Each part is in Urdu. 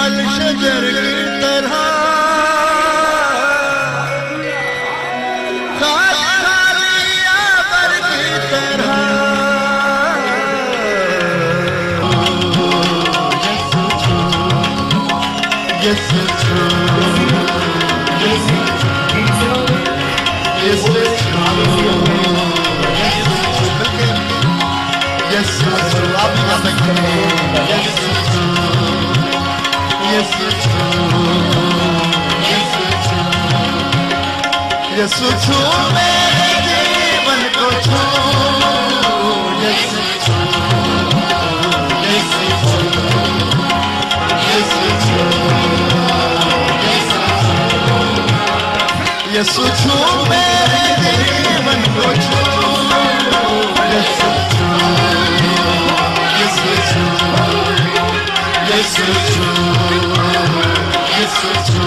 پھل شجر کی طرح یسو چھو میرے جیون کو چھو یسو چھو یسو چھو یسو چھو یسو چھو میرے جیون کو چھو یسو چھو یسو چھو یسو چھو یسو چھو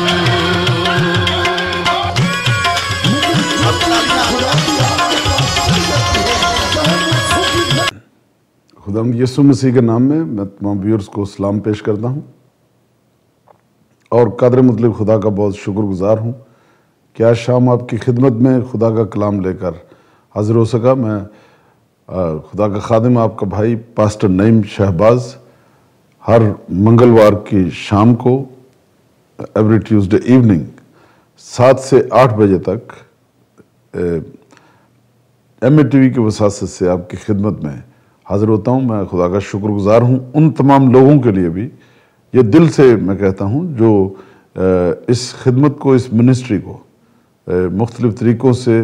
خداوند یسوع مسیح کے نام میں تمام ویورز کو سلام پیش کرتا ہوں اور قادر مطلق خدا کا بہت شکر گزار ہوں کہ آج شام آپ کی خدمت میں خدا کا کلام لے کر حاضر ہو سکا۔ میں خدا کا خادم آپ کا بھائی پاسٹر نعیم شہباز ہر منگلوار کی شام کو ایوری ٹیوزڈے ایوننگ 7 سے 8 بجے تک ایم اے ٹی وی کی وساطت سے آپ کی خدمت میں حاضر ہوتا ہوں۔ میں خدا کا شکر گزار ہوں ان تمام لوگوں کے لیے بھی، یہ دل سے میں کہتا ہوں، جو اس خدمت کو، اس منسٹری کو مختلف طریقوں سے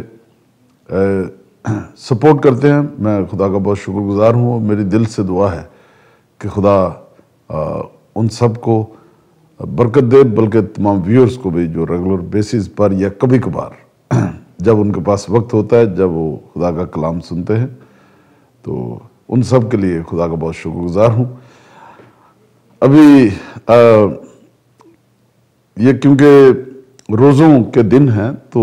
سپورٹ کرتے ہیں۔ میں خدا کا بہت شکر گزار ہوں اور میری دل سے دعا ہے کہ خدا ان سب کو برکت دے، بلکہ تمام ویورز کو بھی جو ریگولر بیسز پر یا کبھی کبھار جب ان کے پاس وقت ہوتا ہے، جب وہ خدا کا کلام سنتے ہیں، تو ان سب کے لیے خدا کا بہت شکر گزار ہوں۔ ابھی یہ کیونکہ روزوں کے دن ہیں تو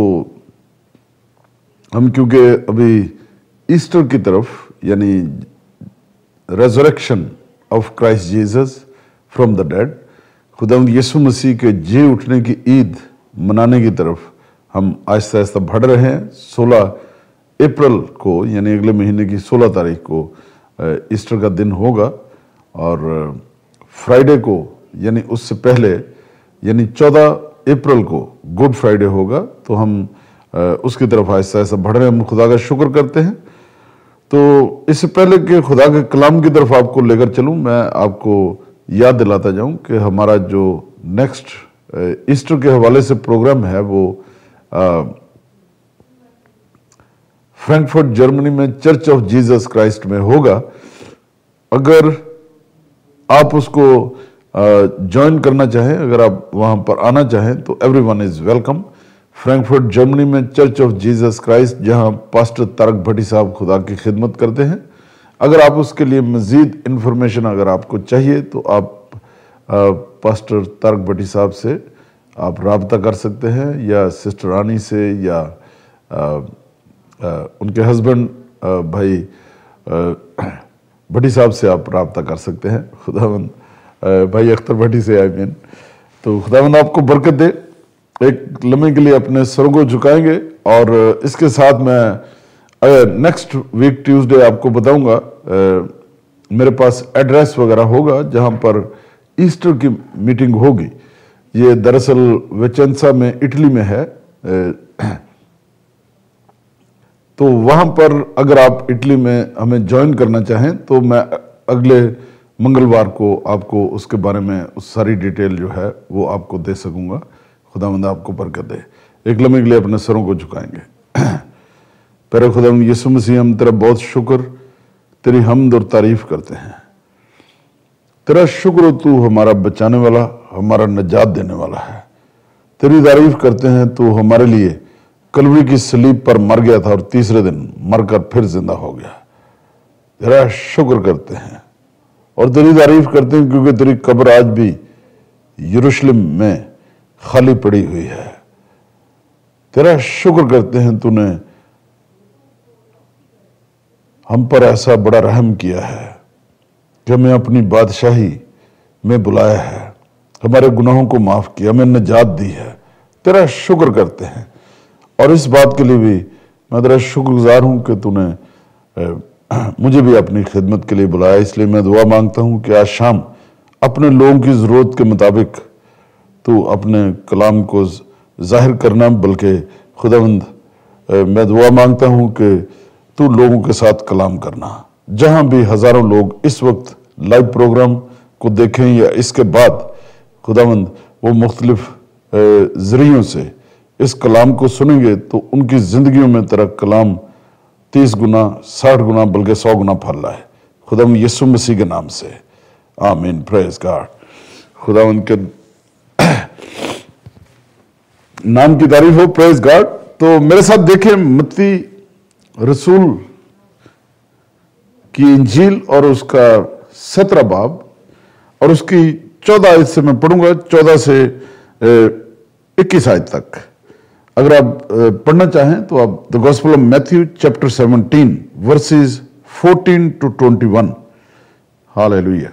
ہم کیونکہ ابھی ایسٹر کی طرف، یعنی resurrection of Christ Jesus from the dead, خداوند یسوع مسیح کے جی اٹھنے کی عید منانے کی طرف ہم آہستہ آہستہ بڑھ رہے ہیں۔ 16 اپریل کو، یعنی اگلے مہینے کی 16 تاریخ کو ایسٹر کا دن ہوگا، اور فرائیڈے کو، یعنی اس سے پہلے، یعنی 14 اپریل کو گڈ فرائیڈے ہوگا۔ تو ہم اس کی طرف آہستہ آہستہ بڑھ رہے ہیں، ہم خدا کا شکر کرتے ہیں۔ تو اس سے پہلے کہ خدا کے کلام کی طرف آپ کو لے کر چلوں، میں آپ کو یاد دلاتا جاؤں کہ ہمارا جو نیکسٹ ایسٹر کے حوالے سے پروگرام ہے وہ فرینکفرٹ جرمنی میں چرچ آف جیزس کرائسٹ میں ہوگا۔ اگر آپ اس کو جوائن کرنا چاہیں، اگر آپ وہاں پر آنا چاہیں تو everyone is welcome. Frankfurt Germany میں چرچ آف جیزس کرائسٹ، جہاں پاسٹر طارق بھٹی صاحب خدا کی خدمت کرتے ہیں۔ اگر آپ اس کے لیے مزید انفارمیشن اگر آپ کو چاہیے تو آپ پاسٹر طارق بھٹی صاحب سے آپ رابطہ کر سکتے ہیں، یا سسٹر رانی سے، یا ان کے ہسبینڈ بھائی بھٹی صاحب سے آپ رابطہ کر سکتے ہیں، خداوند بھائی اختر بھٹی سے آمین۔ تو خداوند آپ کو برکت دے۔ ایک لمحے کے لیے اپنے سروں کو جھکائیں گے، اور اس کے ساتھ میں نیکسٹ ویک ٹیوزڈے آپ کو بتاؤں گا، میرے پاس ایڈریس وغیرہ ہوگا جہاں پر ایسٹر کی میٹنگ ہوگی۔ یہ دراصل ویچنسا میں اٹلی میں ہے، تو وہاں پر اگر آپ اٹلی میں ہمیں جوائن کرنا چاہیں تو میں اگلے منگلوار کو آپ کو اس کے بارے میں ساری ڈیٹیل جو ہے وہ آپ کو دے سکوں گا۔ خداوند آپ کو برکت دے۔ ایک لمحے کے لیے اپنے سروں کو جھکائیں گے۔ پیارے خداوند یسوع مسیح، ہم تیرا بہت شکر، تیری حمد اور تعریف کرتے ہیں۔ تیرا شکر ہو، تو ہمارا بچانے والا، ہمارا نجات دینے والا ہے۔ تیری تعریف کرتے ہیں، تو ہمارے لیے کلوری کی صلیب پر مر گیا تھا اور تیسرے دن مر کر پھر زندہ ہو گیا۔ تیرا شکر کرتے ہیں اور تیری تعریف کرتے ہیں، کیونکہ تیری قبر آج بھی یروشلم میں خالی پڑی ہوئی ہے۔ تیرا شکر کرتے ہیں، تو نے ہم پر ایسا بڑا رحم کیا ہے کہ ہمیں اپنی بادشاہی میں بلایا ہے۔ हमारे गुनाहों को माफ किया, हमें निजात दी है। तेरा शुक्र करते हैं और इस बात के लिए भी मैं तेरा शुक्रगुजार हूं कि तूने मुझे भी अपनी खिदमत के लिए बुलाया। इसलिए मैं दुआ मांगता हूं कि आज शाम अपने लोगों की ज़रूरत के मुताबिक तू अपने कलाम को जाहिर करना, बल्कि खुदावंद मैं दुआ मांगता हूं कि तू लोगों के साथ कलाम करना। जहां भी हज़ारों लोग इस वक्त लाइव प्रोग्राम को देखें या इसके बाद खुदावंद वो मुख्तलिफ ज़रियों से इस कलाम को सुनेंगे तो उनकी ज़िंदगियों में तेरा कलाम 30 गुना 60 गुना बल्कि 100 गुना फल रहा है। खुदावंद यीशु मसीह के नाम से आमीन। Praise God. खुदावंद के नाम की तारीफ हो। Praise God. तो मेरे साथ देखें मत्ती रसूल की इंजील और उसका 17 बाब और उसकी 14 आयत से मैं पढ़ूंगा, 14 से 21 आयत तक। अगर आप पढ़ना चाहें तो आप the gospel of Matthew chapter 17 verses 14 to 21। Hallelujah.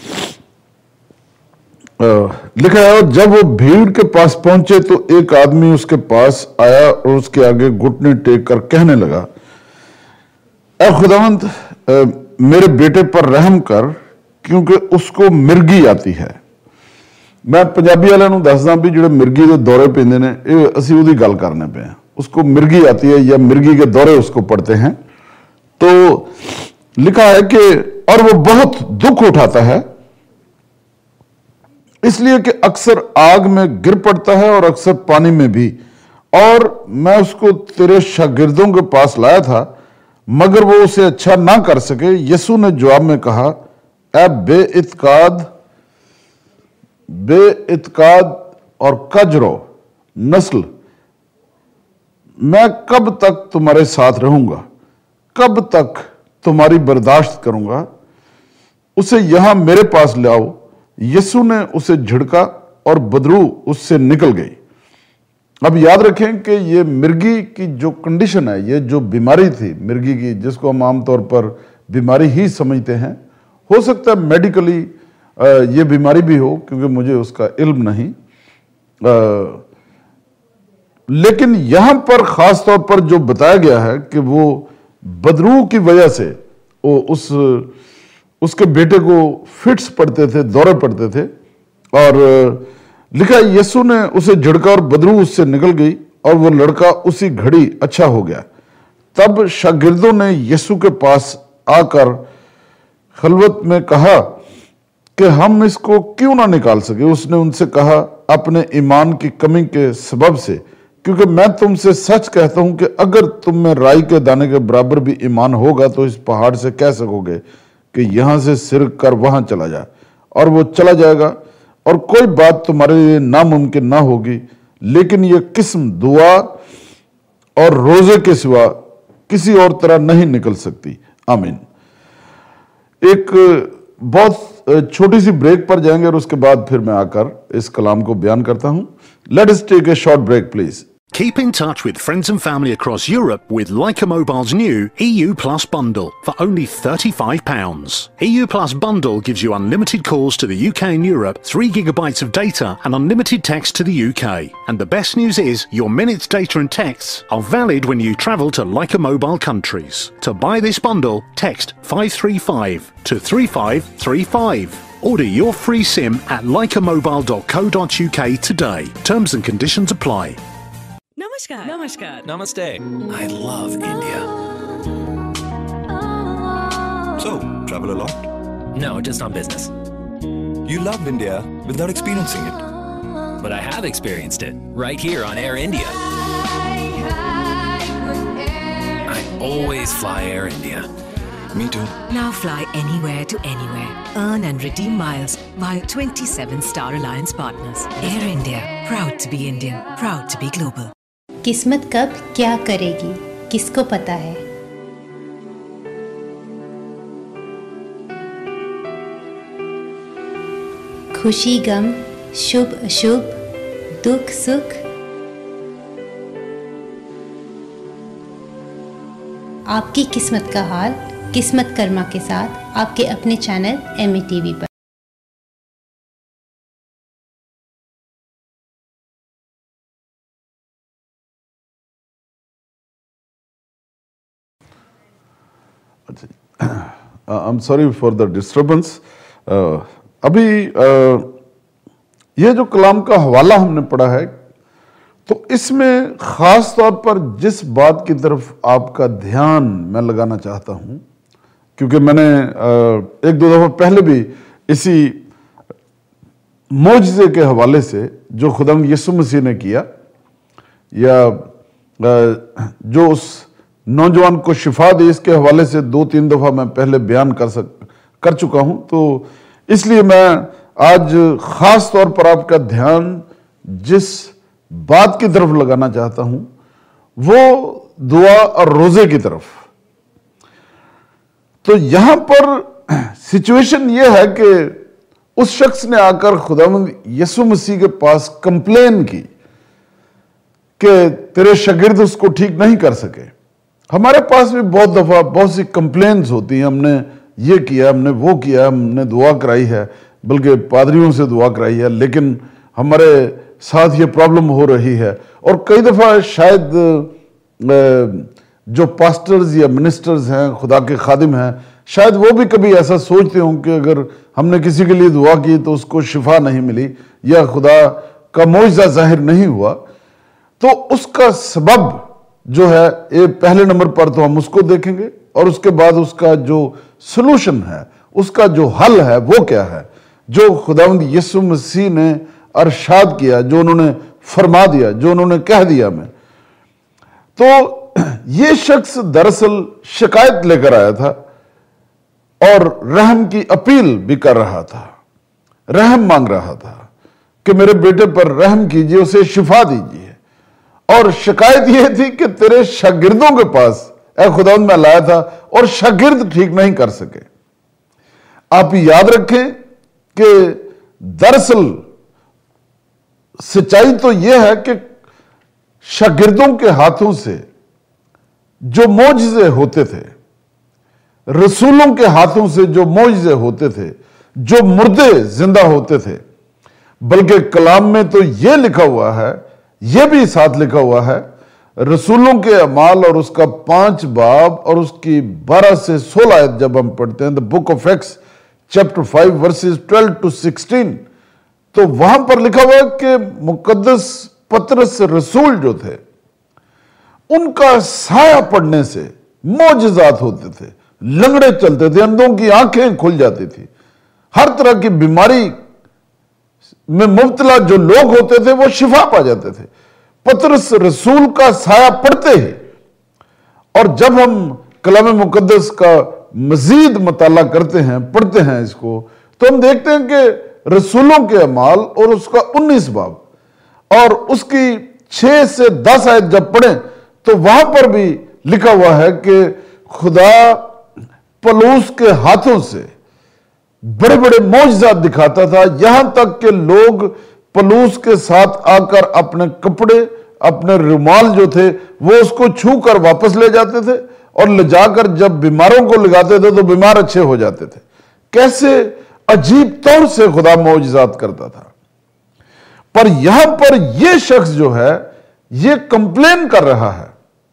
लिखा है, और जब वो भीड़ के पास पहुंचे तो एक आदमी उसके पास आया और उसके आगे घुटने टेक कर कहने लगा, ऐ खुदावंद मेरे बेटे पर रहम कर, क्योंकि उसको मिर्गी आती है। मैं पंजाबी वालों ਨੂੰ ਦੱਸਦਾ ਵੀ ਜਿਹੜੇ ਮਿਰਗੀ ਦੇ दौरे ਪੈਂਦੇ ਨੇ ਇਹ ਅਸੀਂ ਉਹਦੀ ਗੱਲ ਕਰਨੇ ਪਏ हैं। उसको मिर्गी आती है या मिर्गी के दौरे उसको पड़ते हैं। तो लिखा है कि और वो बहुत दुख उठाता है, इसलिए कि अक्सर आग में गिर पड़ता है और अक्सर पानी में भी। और मैं उसको तेरे शागिर्दों के पास लाया था, मगर वो उसे अच्छा ना कर सके। यीशु ने जवाब में कहा, ऐ बेइत्काद और कजरो नस्ल, मैं कब तक तुम्हारे साथ रहूंगा, कब तक तुम्हारी बर्दाश्त करूंगा, उसे यहां मेरे पास ले आओ। यीशु ने उसे झिड़का और बदबू उससे निकल गई। अब याद रखें कि ये मिर्गी की जो कंडीशन है, ये जो बीमारी थी मिर्गी की, जिसको हम आमतौर पर बीमारी ही समझते हैं, हो सकता है मेडिकली ये बीमारी भी हो, क्योंकि मुझे उसका इल्म नहीं, लेकिन यहां पर खास तौर पर जो बताया गया है कि वो बदरू की वजह से वो उसके बेटे को फिट्स पड़ते थे, दौरे पड़ते थे। और लिखा है, यीशु ने उसे झिड़का और बदरू उससे निकल गई और वो लड़का उसी घड़ी अच्छा हो गया। तब शागिर्दों ने यीशु के पास आकर खलवत में कहा कि हम इसको क्यों ना निकाल सके। उसने उनसे कहा, अपने ईमान की कमी के सबब से, क्योंकि मैं तुमसे सच कहता हूं कि अगर तुम में राई के दाने के बराबर भी ईमान होगा तो इस पहाड़ से कह सकोगे कि यहां से सिरक कर वहां चला जा, और वो चला जाएगा। और कोई बात तुम्हारे लिए नामुमकिन ना होगी। लेकिन ये किस्म दुआ और रोजे के सिवा किसी और तरह नहीं निकल सकती। आमीन। एक बहुत छोटी सी ब्रेक पर जाएंगे और उसके बाद फिर मैं आकर इस कलाम को बयान करता हूं। Let us take a short break please. Keep in touch with friends and family across Europe with Leica Mobile's new EU Plus bundle for only £35. EU Plus bundle gives you unlimited calls to the UK and Europe, 3 gigabytes of data and unlimited text to the UK. And the best news is your minutes, data and texts are valid when you travel to Leica Mobile countries. To buy this bundle, text 535 to 3535. Order your free SIM at leicamobile.co.uk today. Terms and conditions apply. Namaskar. Namaskar. Namaste. I love India. So, travel a lot? No, just on business. You love India without experiencing it. But I have experienced it right here on Air India. I always fly Air India. Me too. Now fly anywhere to anywhere. Earn and redeem miles via 27 Star Alliance partners. Air India. Proud to be Indian. Proud to be global. किस्मत कब क्या करेगी, किसको पता है। खुशी गम, शुभ अशुभ, दुख सुख, आपकी किस्मत का हाल किस्मत कर्मा के साथ आपके अपने चैनल MATV पर। I'm sorry for the disturbance. अभी ये जो कलाम का हवाला हमने पढ़ा है, तो इसमें खास तौर पर जिस बात की तरफ आपका ध्यान मैं लगाना चाहता हूं, क्योंकि मैंने एक दो दफा पहले भी इसी मौजज़े के हवाले से जो खुदावंद यीशु मसीह ने किया, या जो उस नौजवान को शिफा दी, इसके हवाले से 2-3 दफा मैं पहले बयान कर चुका हूं। तो इसलिए मैं आज खास तौर पर आपका ध्यान जिस बात की तरफ लगाना चाहता हूं वो दुआ और रोजे की तरफ। तो यहां पर सिचुएशन ये है कि उस शख्स ने आकर खुदावंद यीशु मसीह के पास कंप्लेन की कि तेरे शागिर्द उसको ठीक नहीं कर सके। हमारे पास भी बहुत दफा बहुत सी कंप्लेन्स होती हैं, हमने ये किया, हमने वो किया, हमने दुआ कराई है, बल्कि पादरियों से दुआ कराई है, लेकिन हमारे साथ ये प्रॉब्लम हो रही है। और कई दफा शायद जो पास्टर्स या मिनिस्टर्स हैं, खुदा के खादिम हैं, शायद वो भी कभी ऐसा सोचते हों कि अगर हमने किसी के लिए दुआ की तो उसको शिफा नहीं मिली या खुदा का मौजज़ा जाहिर नहीं हुआ, तो उसका सबब जो है, ये पहले नंबर पर तो हम उसको देखेंगे, और उसके बाद उसका जो सलूशन है, उसका जो हल है वो क्या है, जो खुदावंद यीशु मसीह ने अरशाद किया, जो उन्होंने फरमा दिया, जो उन्होंने कह दिया में। तो ये शख्स दरअसल शिकायत लेकर आया था और रहम की अपील भी कर रहा था, रहम मांग रहा था कि मेरे बेटे पर रहम कीजिए, उसे शिफा दीजिए। और शिकायत यह थी कि तेरे शागिर्दों के पास ऐ खुदावंद मैं लाया था और शागिर्द ठीक नहीं कर सके। आप याद रखें कि दरअसल सच्चाई तो यह है कि शागिर्दों के हाथों से जो मौजज़े होते थे, रसूलों के हाथों से जो मौजज़े होते थे, जो मुर्दे जिंदा होते थे, बल्कि कलाम में तो यह लिखा हुआ है, यह भी साथ लिखा हुआ है, रसूलों के अमाल और उसका 5 बाब और उसकी 12 से 16 आयत जब हम पढ़ते हैं, the book of Acts chapter 5 verses 12 to 16, तो वहां पर लिखा हुआ है कि मुकद्दस पतरस रसूल जो थे, उनका साया पड़ने से मौजज़ात होते थे, लंगड़े चलते थे, अंधों की आंखें खुल जाती थी, हर तरह की बीमारी में मुब्तला जो लोग होते थे वो शिफा पा जाते थे पतरस रसूल का साया पड़ते ही। और जब हम कलाम मुकद्दस का मजीद मुताला करते हैं, पढ़ते हैं इसको, तो हम देखते हैं कि रसूलों के अमाल और उसका 19 बाब और उसकी 6 से 10 आयत जब पढ़ें तो वहां पर भी लिखा हुआ है कि खुदा पलूस के हाथों से बड़े बड़े मौजज़ात दिखाता था, यहां तक कि लोग पलूस के साथ आकर अपने कपड़े, अपने रुमाल जो थे वो उसको छू कर वापस ले जाते थे और ले जाकर जब बीमारों को लगाते थे तो बीमार अच्छे हो जाते थे। कैसे अजीब तौर से खुदा मौजज़ात करता था। पर यहां पर यह शख्स जो है ये कंप्लेन कर रहा है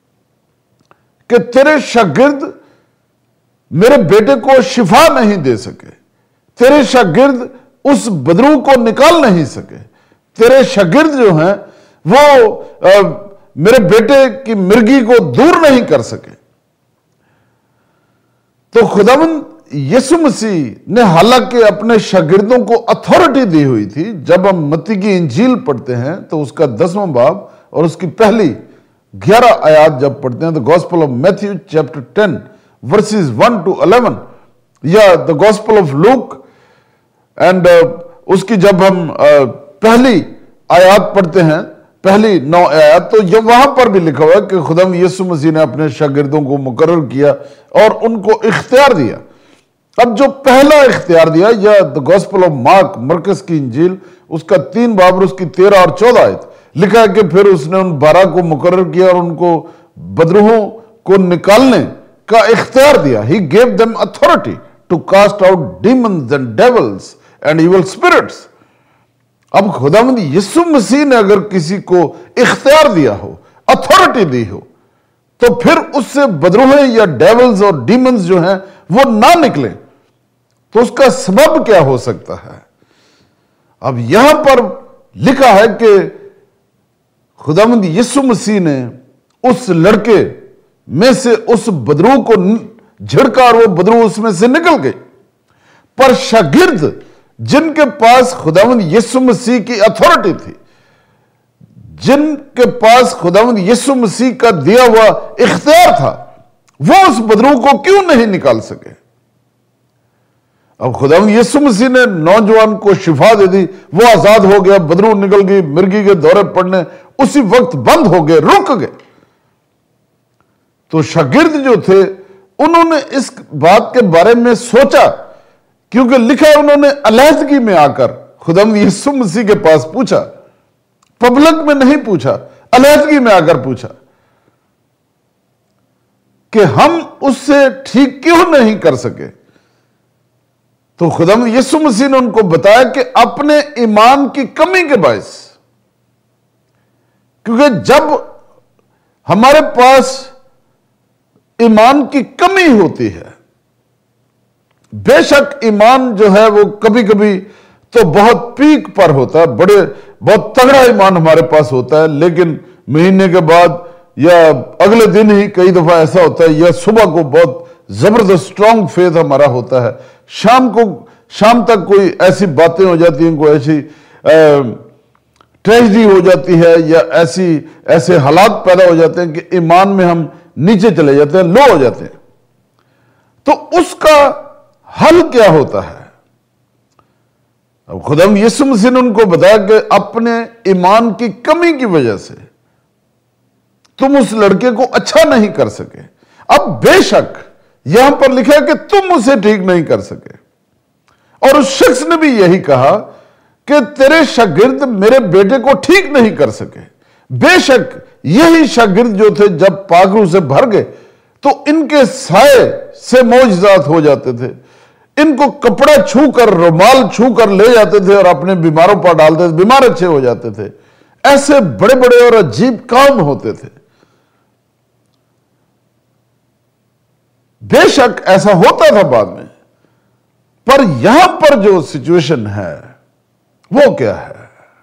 कि तेरे शागिर्द मेरे बेटे को शिफा नहीं दे सके, तेरे शागिर्द उस बदरू को निकाल नहीं सके, तेरे शागिर्द जो हैं वो मेरे बेटे की मिर्गी को दूर नहीं कर सके। तो खुदावंद यीशु मसीह ने हालांकि अपने शागिर्दों को अथॉरिटी दी हुई थी। जब हम मत्ती की इंजील पढ़ते हैं तो उसका 10वां बाब और उसकी पहली 11 आयत जब पढ़ते हैं, the gospel of Matthew chapter 10 verses 1 to 11 या the gospel of Luke and उसकी जब हम पहली आयत पढ़ते हैं, पहली 9 आयत, तो ये वहां पर भी लिखा हुआ है कि खुदावंद यीशु मसीह ने अपने शागिर्दों को मुकर्रर किया और उनको इख्तियार दिया। अब जो पहला इख्तियार दिया या द गॉस्पेल ऑफ मार्क, मरकस की इंजील, उसका 3 बाब और उसकी 13 और 14 आयत लिखा है कि फिर उसने उन 12 को मुकर्रर किया और उनको बदरूहों को निकालने का इख्तियार दिया। He gave them authority to cast out demons and devils and evil spirits. अब खुदावंद यीशु मसीह ने अगर किसी को इख्तियार दिया हो, अथॉरिटी दी हो, تو پھر اس سے بدروہیں یا ڈیولز اور ڈیمنز جو ہیں وہ نہ نکلیں تو اس کا سبب کیا ہو سکتا ہے؟ اب یہاں پر لکھا ہے کہ خداوند یسوع مسیح نے اس لڑکے میں سے اس بدرو کو جھڑکا اور وہ بدرو اس میں سے نکل گئی، پر شاگرد جن کے پاس خداوند یسوع مسیح کی اتھارٹی تھی، جن کے پاس خداوند یسوع مسیح کا دیا ہوا اختیار تھا، وہ اس بدرو کو کیوں نہیں نکال سکے؟ اب خداوند یسوع مسیح نے نوجوان کو شفا دے دی، وہ آزاد ہو گیا، بدرو نکل گئی، مرگی کے دورے پڑنے اسی وقت بند ہو گئے، رک گئے۔ تو شاگرد جو تھے انہوں نے اس بات کے بارے میں سوچا، کیونکہ لکھا ہے انہوں نے علیحدگی میں آ کر خداوند یسوع مسیح کے پاس پوچھا، پبلک میں نہیں پوچھا، علیحدگی میں آ کر پوچھا کہ ہم اس سے ٹھیک کیوں نہیں کر سکے؟ تو خداوند یسوع مسیح نے ان کو بتایا کہ اپنے ایمان کی کمی کے باعث، کیونکہ جب ہمارے پاس ایمان کی کمی ہوتی ہے، بے شک ایمان جو ہے وہ کبھی کبھی تو بہت پیک پر ہوتا ہے، بہت تگڑا ایمان ہمارے پاس ہوتا ہے، لیکن مہینے کے بعد یا اگلے دن ہی کئی دفعہ ایسا ہوتا ہے، یا صبح کو بہت زبردست اسٹرانگ فیتھ ہمارا ہوتا ہے، شام تک کوئی ایسی باتیں ہو جاتی ہیں، کوئی ایسی ٹریجڈی ہو جاتی ہے، یا ایسے حالات پیدا ہو جاتے ہیں کہ ایمان میں ہم نیچے چلے جاتے ہیں، لو ہو جاتے ہیں۔ تو اس کا حل کیا ہوتا ہے؟ اب خداوند یسوع مسیح نے ان کو بتایا کہ اپنے ایمان کی کمی کی وجہ سے تم اس لڑکے کو اچھا نہیں کر سکے۔ اب بے شک یہاں پر لکھا ہے کہ تم اسے ٹھیک نہیں کر سکے، اور اس شخص نے بھی یہی کہا کہ تیرے شاگرد میرے بیٹے کو ٹھیک نہیں کر سکے۔ بے شک یہی شاگرد جو تھے جب پاک روح سے بھر گئے تو ان کے سائے سے معجزات ہو جاتے تھے، ان کو کپڑا چھو کر، رومال چھو کر لے جاتے تھے اور اپنے بیماروں پر ڈالتے تھے، بیمار اچھے ہو جاتے تھے۔ ایسے بڑے بڑے اور عجیب کام ہوتے تھے۔ بے شک ایسا ہوتا تھا بعد میں، پر یہاں پر جو سچویشن ہے وہ کیا ہے؟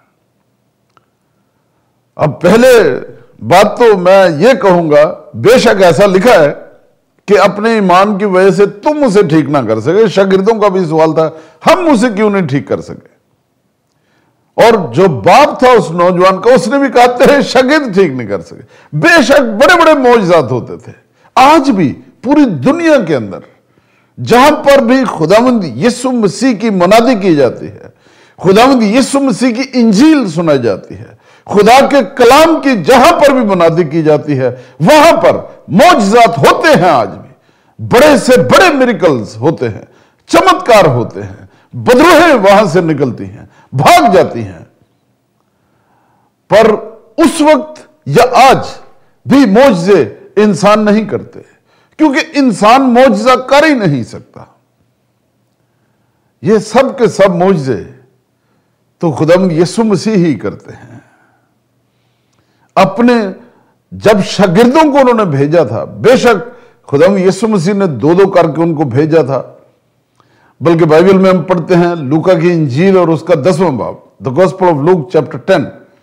اب پہلے بات تو میں یہ کہوں گا، بے شک ایسا لکھا ہے کہ اپنے ایمان کی وجہ سے تم اسے ٹھیک نہ کر سکے۔ شاگردوں کا بھی سوال تھا، ہم اسے کیوں نہیں ٹھیک کر سکے؟ اور جو باپ تھا اس نوجوان کا، اس نے بھی کہا تیرے شاگرد ٹھیک نہیں کر سکے۔ بے شک بڑے بڑے معجزات ہوتے تھے۔ آج بھی پوری دنیا کے اندر جہاں پر بھی خداوند یسوع مسیح کی منادی کی جاتی ہے، خداوند یسوع مسیح کی انجیل سنائی جاتی ہے، خدا کے کلام کی جہاں پر بھی منادی کی جاتی ہے، وہاں پر معجزات ہوتے ہیں۔ آج بھی بڑے سے بڑے میریکلز ہوتے ہیں، چمتکار ہوتے ہیں، بدروہیں وہاں سے نکلتی ہیں، بھاگ جاتی ہیں۔ پر اس وقت یا آج بھی معجزے انسان نہیں کرتے، کیونکہ انسان معجزہ کر ہی نہیں سکتا۔ یہ سب کے سب معجزے تو خداوند یسوع مسیح ہی کرتے ہیں۔ اپنے جب شاگردوں کو انہوں نے بھیجا تھا، بے شک خداوند یسوع مسیح نے دو دو کر کے ان کو بھیجا تھا، بلکہ بائبل میں ہم پڑھتے ہیں لوکا کی انجیل اور اس کا 10واں باب، The Gospel of Luke chapter 10،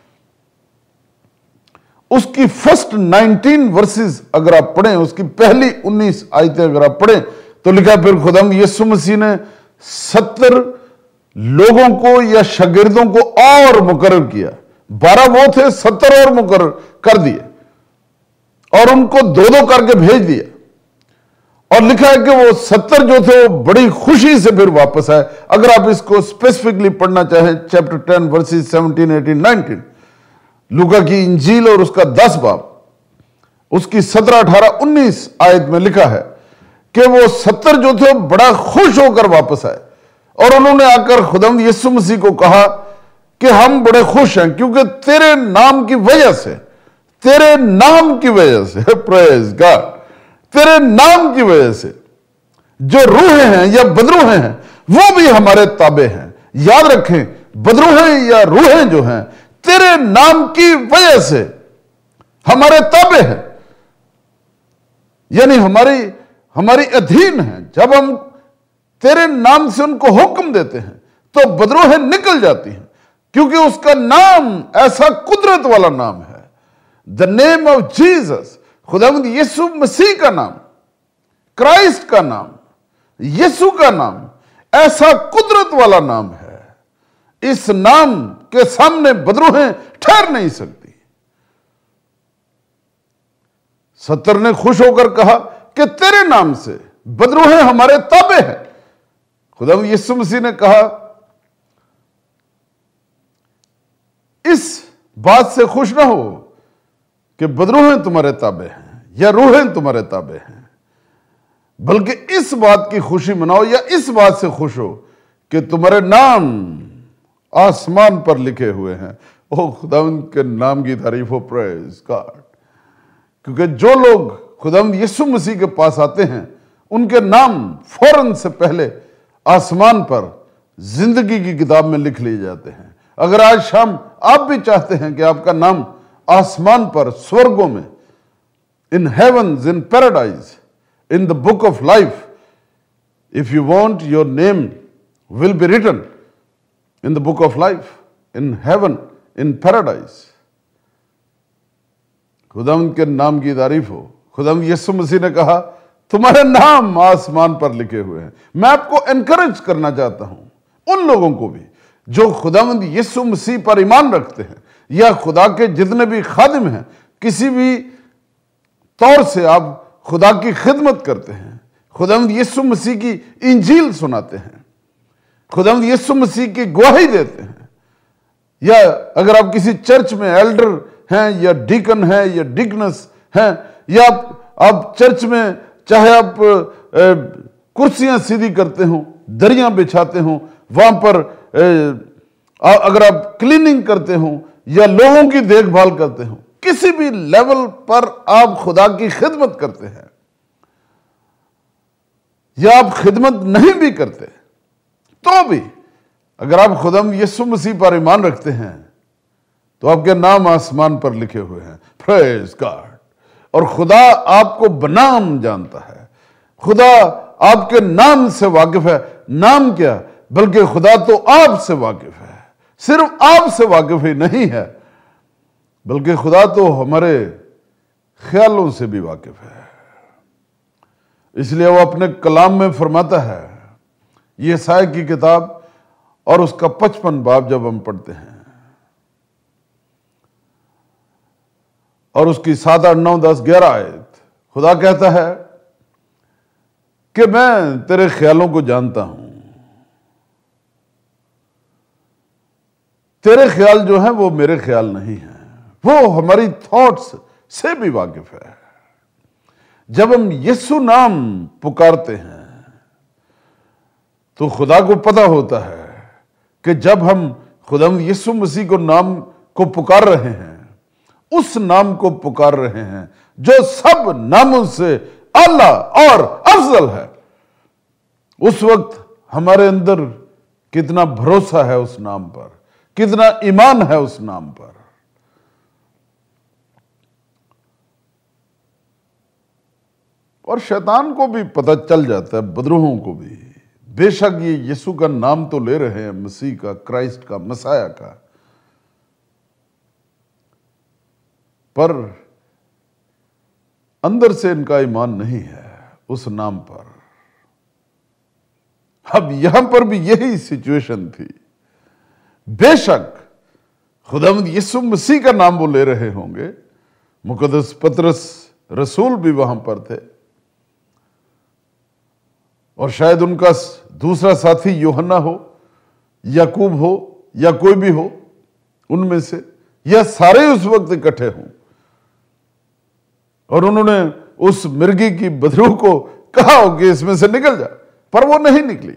اس کی فرسٹ 19 ورسز اگر آپ پڑھیں، اس کی پہلی 19 آیتیں اگر آپ پڑھیں تو لکھا پھر خداوند یسوع مسیح نے 70 لوگوں کو یا شاگردوں کو اور مقرر کیا۔ 12 وہ تھے، 70 اور مقرر کر دیے اور ان کو دو دو کر کے بھیج دیا۔ اور لکھا ہے کہ وہ 70 جو تھے وہ بڑی خوشی سے پھر واپس آئے۔ اگر آپ اس کو اسپیسیفکلی پڑھنا چاہیں چیپٹر 10 ورسز 17، 18، 19، لوکا کی انجیل اور اس کا 10 باب، اس کی 17، 18، 19 آیت میں لکھا ہے کہ وہ 70 جو تھے بڑا خوش ہو کر واپس آئے، اور انہوں نے آ کر خداوند یسوع مسیح کو کہا کہ ہم بڑے خوش ہیں کیونکہ تیرے نام کی وجہ سے، تیرے نام کی وجہ سے، پریز گاڈ، تیرے نام کی وجہ سے جو روحیں ہیں یا بدروہیں ہیں وہ بھی ہمارے تابع ہیں۔ یاد رکھیں، بدروہیں یا روحیں جو ہیں تیرے نام کی وجہ سے ہمارے تابع ہیں۔ یعنی ہماری ادھین ہیں. جب ہم تیرے نام سے ان کو حکم دیتے ہیں تو بدروہیں نکل جاتی ہیں, کیونکہ اس کا نام ایسا قدرت والا نام ہے. The name of Jesus, خداوند یسوع مسیح کا نام, کرائسٹ کا نام, یسوع کا نام ایسا قدرت والا نام ہے. اس نام کے سامنے بدروہیں ٹھہر نہیں سکتی. 70 نے خوش ہو کر کہا کہ تیرے نام سے بدروہیں ہمارے تابع ہیں. خداوند یسوع مسیح نے کہا اس بات سے خوش نہ ہو کہ بدروہیں تمہارے تابع ہیں یا روحیں تمہارے تابع ہیں, بلکہ اس بات کی خوشی مناؤ یا اس بات سے خوش ہو کہ تمہارے نام آسمان پر لکھے ہوئے ہیں. او خداوند کے نام کی تعریف ہو, پریز گاڈ. کیونکہ جو لوگ خداوند یسوع مسیح کے پاس آتے ہیں ان کے نام فوراً سے پہلے آسمان پر زندگی کی کتاب میں لکھ لیے جاتے ہیں. اگر آج شام آپ بھی چاہتے ہیں کہ آپ کا نام آسمان پر سورگوں میں, in heavens, in paradise, in the book of life, if you want your name will be written in the book of life, in heaven, in paradise. خداوند کے نام کی تعریف ہو. خداوند یسوع مسیح نے کہا تمہارے نام آسمان پر لکھے ہوئے ہیں. میں آپ کو انکریج کرنا چاہتا ہوں, ان لوگوں کو بھی جو خداوند یسوع مسیح پر ایمان رکھتے ہیں, یا خدا کے جتنے بھی خادم ہیں, کسی بھی طور سے آپ خدا کی خدمت کرتے ہیں, خداوند یسوع مسیح کی انجیل سناتے ہیں, خداوند یسوع مسیح کی گواہی دیتے ہیں, یا اگر آپ کسی چرچ میں ایلڈر ہیں یا ڈیکن ہیں یا ڈیکنس ہیں, یا آپ چرچ میں چاہے آپ کرسیاں سیدھی کرتے ہوں, دریاں بچھاتے ہوں, وہاں پر اگر آپ کلیننگ کرتے ہوں یا لوگوں کی دیکھ بھال کرتے ہوں, کسی بھی لیول پر آپ خدا کی خدمت کرتے ہیں, یا آپ خدمت نہیں بھی کرتے, تو بھی اگر آپ خداوند یسوع مسیح پر ایمان رکھتے ہیں تو آپ کے نام آسمان پر لکھے ہوئے ہیں. Praise God. اور خدا آپ کو بنام جانتا ہے, خدا آپ کے نام سے واقف ہے. نام کیا, بلکہ خدا تو آپ سے واقف ہے. صرف آپ سے واقف ہی نہیں ہے, بلکہ خدا تو ہمارے خیالوں سے بھی واقف ہے. اس لیے وہ اپنے کلام میں فرماتا ہے, یہ یسایا کی کتاب اور اس کا 55 باب جب ہم پڑھتے ہیں اور اس کی 7, 8, 9, 10, 11 آیت, خدا کہتا ہے کہ میں تیرے خیالوں کو جانتا ہوں. تیرے خیال جو ہیں وہ میرے خیال نہیں ہیں. وہ ہماری تھاٹس سے بھی واقف ہے. جب ہم یسوع نام پکارتے ہیں تو خدا کو پتہ ہوتا ہے کہ جب ہم خداوند یسوع مسیح کو نام کو پکار رہے ہیں, اس نام کو پکار رہے ہیں جو سب ناموں سے اعلیٰ اور افضل ہے, اس وقت ہمارے اندر کتنا بھروسہ ہے اس نام پر, کتنا ایمان ہے اس نام پر. اور شیطان کو بھی پتہ چل جاتا ہے, بدروہوں کو بھی, بے شک یہ یسوع کا نام تو لے رہے ہیں, مسیح کا, کرائسٹ کا, مسیح کا, پر اندر سے ان کا ایمان نہیں ہے اس نام پر. اب یہاں پر بھی یہی سچویشن تھی. بے شک خداوند یسوع مسیح کا نام وہ لے رہے ہوں گے, مقدس پطرس رسول بھی وہاں پر تھے, اور شاید ان کا دوسرا ساتھی یوحنا ہو, یعقوب ہو, یا کوئی بھی ہو ان میں سے, یا سارے اس وقت اکٹھے ہوں, اور انہوں نے اس مرغی کی بدروح کو کہا ہو کہ اس میں سے نکل جا, پر وہ نہیں نکلی.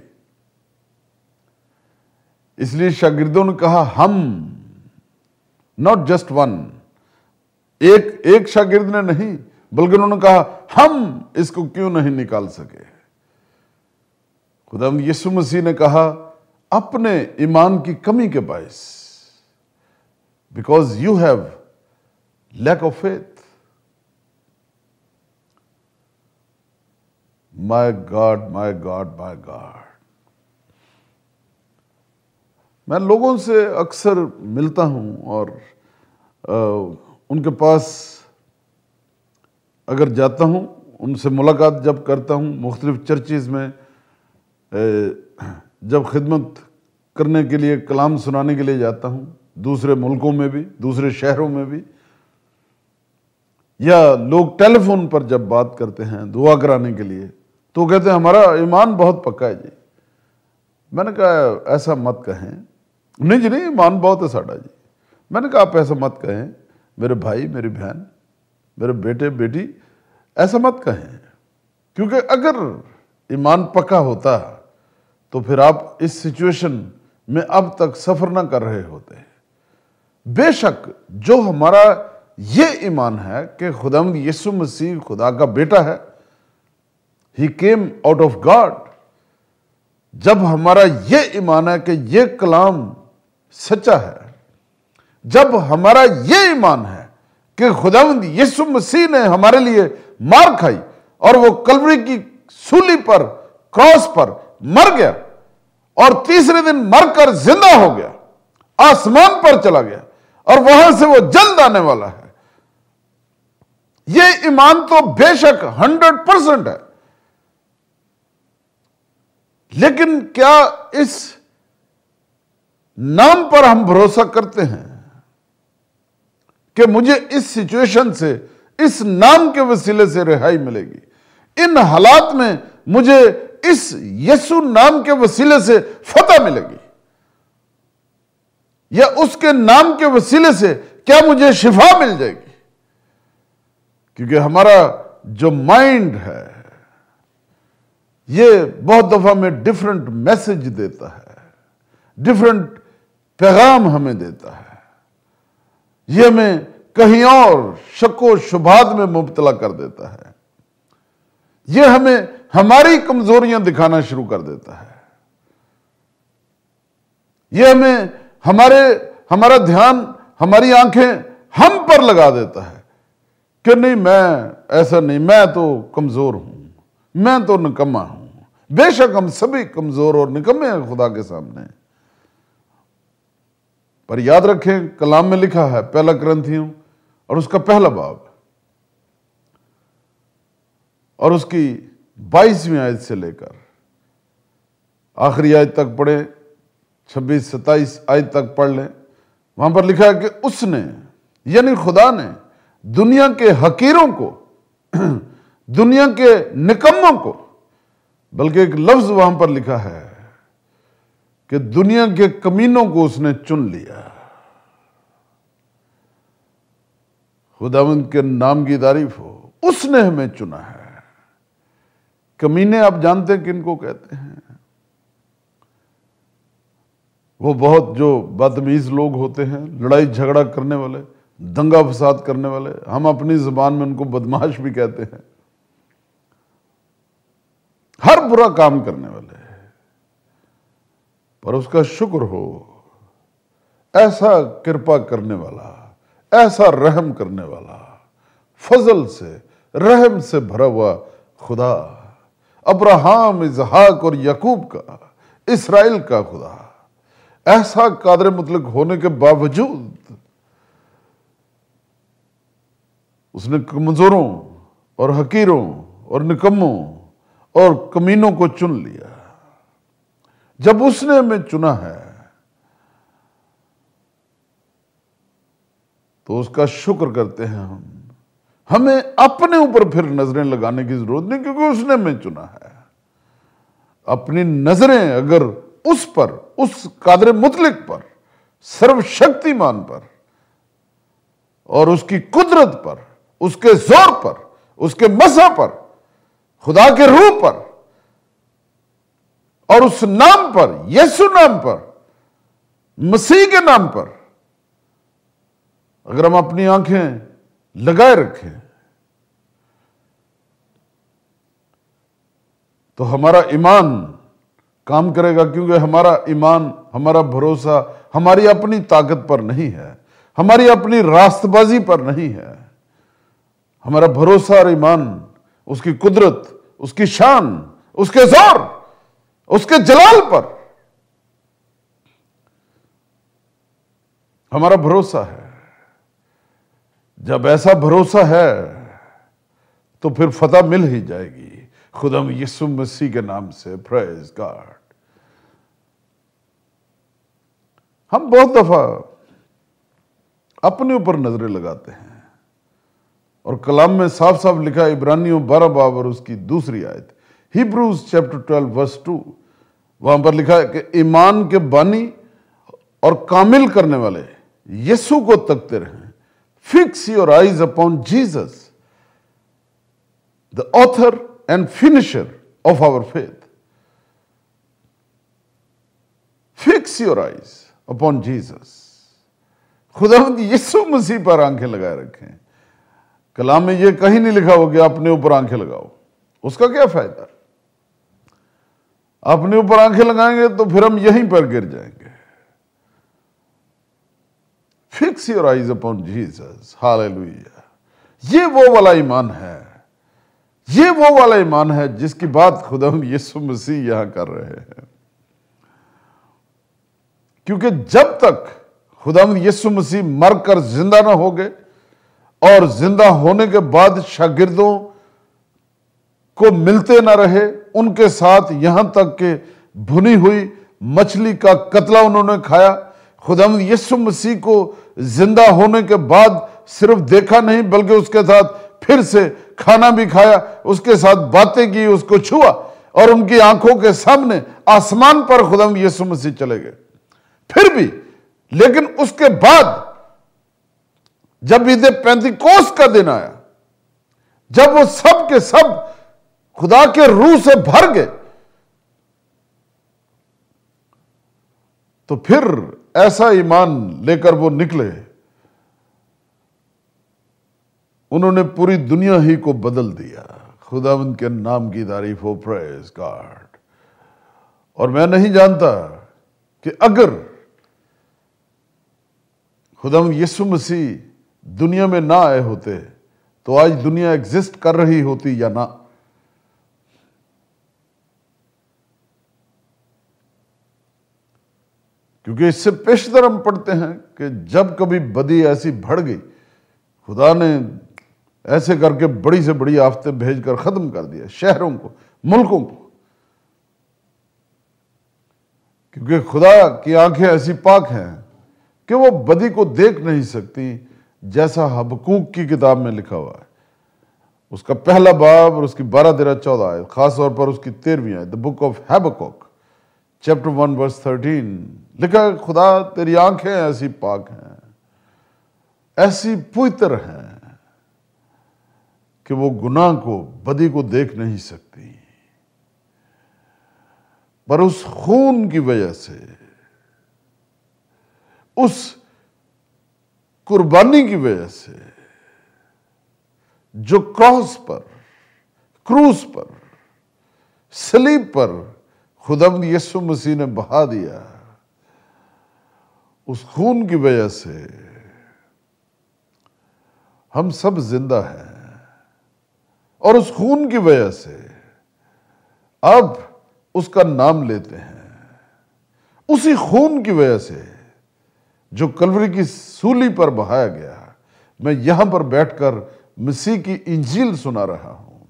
اس لیے شاگردوں نے کہا ہم, not just one, ایک شاگرد نے نہیں, بلکہ انہوں نے کہا ہم اس کو کیوں نہیں نکال سکے. خداوند یسوع مسیح نے کہا اپنے ایمان کی کمی کے باعث, because you have lack of faith. My God my God my God. میں لوگوں سے اکثر ملتا ہوں اور ان کے پاس اگر جاتا ہوں، ان سے ملاقات جب کرتا ہوں، مختلف چرچز میں جب خدمت کرنے کے لیے، کلام سنانے کے لیے جاتا ہوں، دوسرے ملکوں میں بھی، دوسرے شہروں میں بھی، یا لوگ ٹیلی فون پر جب بات کرتے ہیں دعا کرانے کے لیے، تو کہتے ہیں ہمارا ایمان بہت پکا ہے جی. میں نے کہا ایسا مت کہیں. نہیں جی نہیں، ایمان بہت ہے ساڑھا جی. میں نے کہا آپ ایسا مت کہیں میرے بھائی، میری بہن، میرے بیٹے بیٹی، ایسا مت کہیں. کیونکہ اگر ایمان پکا ہوتا تو پھر آپ اس سچویشن میں اب تک سفر نہ کر رہے ہوتے. بے شک جو ہمارا یہ ایمان ہے کہ خداوند یسوع مسیح خدا کا بیٹا ہے، He came out of God. جب ہمارا یہ ایمان ہے کہ یہ کلام سچا ہے، جب ہمارا یہ ایمان ہے کہ خداوند یسوع مسیح نے ہمارے لیے مار کھائی اور وہ کلوری کی سولی پر، کراس پر مر گیا اور تیسرے دن مر کر زندہ ہو گیا، آسمان پر چلا گیا اور وہاں سے وہ جلد آنے والا ہے، یہ ایمان تو بے شک 100% ہے. لیکن کیا اس نام پر ہم بھروسہ کرتے ہیں کہ مجھے اس سچویشن سے، اس نام کے وسیلے سے رہائی ملے گی، ان حالات میں مجھے اس یسوع نام کے وسیلے سے فتح ملے گی، یا اس کے نام کے وسیلے سے کیا مجھے شفا مل جائے گی؟ کیونکہ ہمارا جو مائنڈ ہے یہ بہت دفعہ میں ڈیفرنٹ میسج دیتا ہے، ڈیفرنٹ پیغام ہمیں دیتا ہے، یہ ہمیں کہیں اور شک و شبہات میں مبتلا کر دیتا ہے، یہ ہمیں ہماری کمزوریاں دکھانا شروع کر دیتا ہے، یہ ہمیں ہمارا دھیان، ہماری آنکھیں ہم پر لگا دیتا ہے کہ نہیں، میں ایسا نہیں، میں تو کمزور ہوں، میں تو نکما ہوں. بے شک ہم سبھی کمزور اور نکمے ہیں خدا کے سامنے. پر یاد رکھیں کلام میں لکھا ہے، پہلا کرنتھیوں اور اس کا پہلا باب اور اس کی 22ویں آیت سے لے کر آخری آیت تک پڑھیں، 26-27 آیت تک پڑھ لیں. وہاں پر لکھا ہے کہ اس نے، یعنی خدا نے، دنیا کے حقیروں کو، دنیا کے نکموں کو، بلکہ ایک لفظ وہاں پر لکھا ہے کہ دنیا کے کمینوں کو اس نے چن لیا. خداوند کے نام کی تعریف ہو. اس نے ہمیں چنا ہے. کمینے آپ جانتے ہیں کن کو کہتے ہیں؟ وہ بہت جو بدتمیز لوگ ہوتے ہیں، لڑائی جھگڑا کرنے والے، دنگا فساد کرنے والے. ہم اپنی زبان میں ان کو بدمعاش بھی کہتے ہیں. ہر برا کام کرنے والے. پر اس کا شکر ہو، ایسا کرپا کرنے والا، ایسا رحم کرنے والا، فضل سے، رحم سے بھرا ہوا خدا، ابراہیم، اسحاق اور یعقوب کا، اسرائیل کا خدا، ایسا قادر مطلق ہونے کے باوجود اس نے کمزوروں اور حقیروں اور نکموں اور کمینوں کو چن لیا. جب اس نے ہمیں چنا ہے تو اس کا شکر کرتے ہیں ہم. ہمیں اپنے اوپر پھر نظریں لگانے کی ضرورت نہیں، کیونکہ اس نے ہمیں چنا ہے. اپنی نظریں اگر اس پر، اس قادر مطلق پر، سرو شکتیمان پر اور اس کی قدرت پر، اس کے زور پر، اس کے مسح پر، خدا کے روح پر اور اس نام پر، یسوع نام پر، مسیح کے نام پر اگر ہم اپنی آنکھیں لگائے رکھیں تو ہمارا ایمان کام کرے گا. کیونکہ ہمارا ایمان، ہمارا بھروسہ ہماری اپنی طاقت پر نہیں ہے، ہماری اپنی راست بازی پر نہیں ہے. ہمارا بھروسہ اور ایمان اس کی قدرت اس کی شان، اس کے زور، اس کے جلال پر ہمارا بھروسہ ہے۔ جب ایسا بھروسہ ہے تو پھر فتح مل ہی جائے گی خدا یسوع مسیح کے نام سے۔ Praise God. ہم بہت دفعہ اپنے اوپر نظریں لگاتے ہیں، اور کلام میں صاف صاف لکھا ہے، عبرانیوں 12 باب اور اس کی دوسری آیت، ہیبروز چیپٹر 12 ورس 2، وہاں پر لکھا ہے کہ ایمان کے بانی اور کامل کرنے والے یسوع کو تکتے رہیں۔ Fix your eyes upon Jesus, the author and finisher of our faith. Fix your eyes upon Jesus. خداوند یسوع مسیح پر آنکھیں لگائے رکھیں۔ کلام میں یہ کہیں نہیں لکھا ہو کہ اپنے اوپر آنکھیں لگاؤ، اس کا کیا فائدہ؟ اپنے اوپر آنکھیں لگائیں گے تو پھر ہم یہیں پر گر جائیں گے۔ Fix your eyes upon Jesus. Hallelujah. یہ وہ والا ایمان ہے، یہ وہ والا ایمان ہے جس کی بات خداوند یسوع مسیح یہاں کر رہے ہیں۔ کیونکہ جب تک خداوند یسوع مسیح مر کر زندہ نہ ہو گئے، اور زندہ ہونے کے بعد شاگردوں کو ملتے نہ رہے، ان کے ساتھ یہاں تک کہ بھنی ہوئی مچھلی کا قتلہ انہوں نے کھایا۔ خداوند یسوع مسیح کو زندہ ہونے کے بعد صرف دیکھا نہیں بلکہ اس کے ساتھ پھر سے کھانا بھی کھایا، اس کے ساتھ باتیں کی، اس کو چھوا، اور ان کی آنکھوں کے سامنے آسمان پر خداوند یسوع مسیح چلے گئے۔ پھر بھی لیکن اس کے بعد جب عید پینتیکوست کا دن آیا، جب وہ سب کے سب خدا کے روح سے بھر گئے، تو پھر ایسا ایمان لے کر وہ نکلے، انہوں نے پوری دنیا ہی کو بدل دیا۔ خداوند کے نام کی تعریف ہو، پریز گاڈ۔ اور میں نہیں جانتا کہ اگر خداوند یسوع مسیح دنیا میں نہ آئے ہوتے تو آج دنیا ایگزسٹ کر رہی ہوتی یا نہ۔ کیونکہ اس سے پیشتر ہم پڑھتے ہیں کہ جب کبھی بدی ایسی بڑھ گئی، خدا نے ایسے کر کے بڑی سے بڑی آفتیں بھیج کر ختم کر دیا شہروں کو، ملکوں کو، کیونکہ خدا کی آنکھیں ایسی پاک ہیں کہ وہ بدی کو دیکھ نہیں سکتی، جیسا حبقوق کی کتاب میں لکھا ہوا ہے، اس کا پہلا باب اور اس کی 12 13 14 آیت، خاص طور پر اس کی 13ویں آیت، The Book of Habakkuk chapter 1 verse 13 لکھا ہے، خدا تیری آنکھیں ایسی پاک ہیں، ایسی پوتر ہیں کہ وہ گناہ کو، بدی کو دیکھ نہیں سکتی، پر اس خون کی وجہ سے، اس قربانی کی وجہ سے جو کروس پر صلیب پر خداوند یسوع مسیح نے بہا دیا، اس خون کی وجہ سے ہم سب زندہ ہیں، اور اس خون کی وجہ سے اب اس کا نام لیتے ہیں۔ اسی خون کی وجہ سے جو کلوری کی سولی پر بہایا گیا، میں یہاں پر بیٹھ کر مسیح کی انجیل سنا رہا ہوں،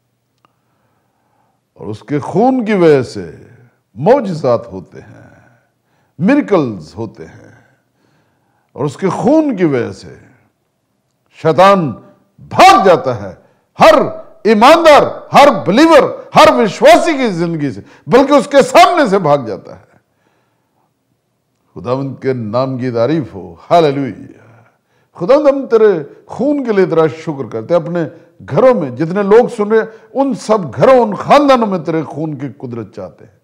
اور اس کے خون کی وجہ سے معجزات ہوتے ہیں، میریکلز ہوتے ہیں، اور اس کے خون کی وجہ سے شیطان بھاگ جاتا ہے ہر ایماندار، ہر بلیور، ہر وشواسی کی زندگی سے، بلکہ اس کے سامنے سے بھاگ جاتا ہے۔ خداوند کے نام کی تعریف ہو، ہاللیلویہ۔ خداوند ہم تیرے خون کے لیے تیرا شکر کرتے ہیں، اپنے گھروں میں جتنے لوگ سن رہے ہیں، ان سب گھروں، ان خاندانوں میں تیرے خون کی قدرت چاہتے ہیں،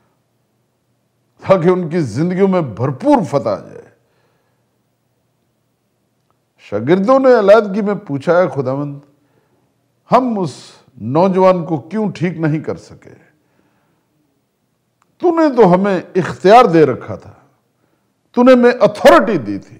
تاکہ ان کی زندگیوں میں بھرپور فتح آ جائے۔ شاگردوں نے علیحدگی میں پوچھا ہے، خداوند ہم اس نوجوان کو کیوں ٹھیک نہیں کر سکے؟ تو نے تو ہمیں اختیار دے رکھا تھا، تو نے ہمیں اتھارٹی دی تھی،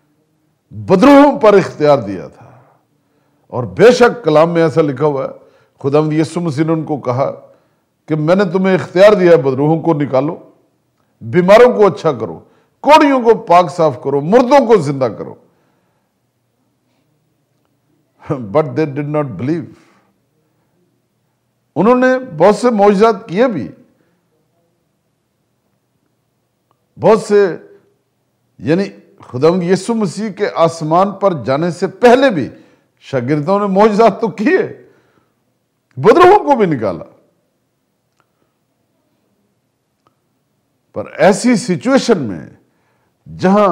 بدروہوں پر اختیار دیا تھا، اور بے شک کلام میں ایسا لکھا ہوا ہے، خداوند یسوع مسیح نے ان کو کہا کہ میں نے تمہیں اختیار دیا ہے، بدروحوں کو نکالو، بیماروں کو اچھا کرو، کوڑیوں کو پاک صاف کرو، مردوں کو زندہ کرو. But they did not believe. انہوں نے بہت سے معجزات کیے بھی، بہت سے، یعنی خداوند یسوع مسیح کے آسمان پر جانے سے پہلے بھی شاگردوں نے معجزات تو کیے، بدروحوں کو بھی نکالا. پر ایسی سچویشن میں جہاں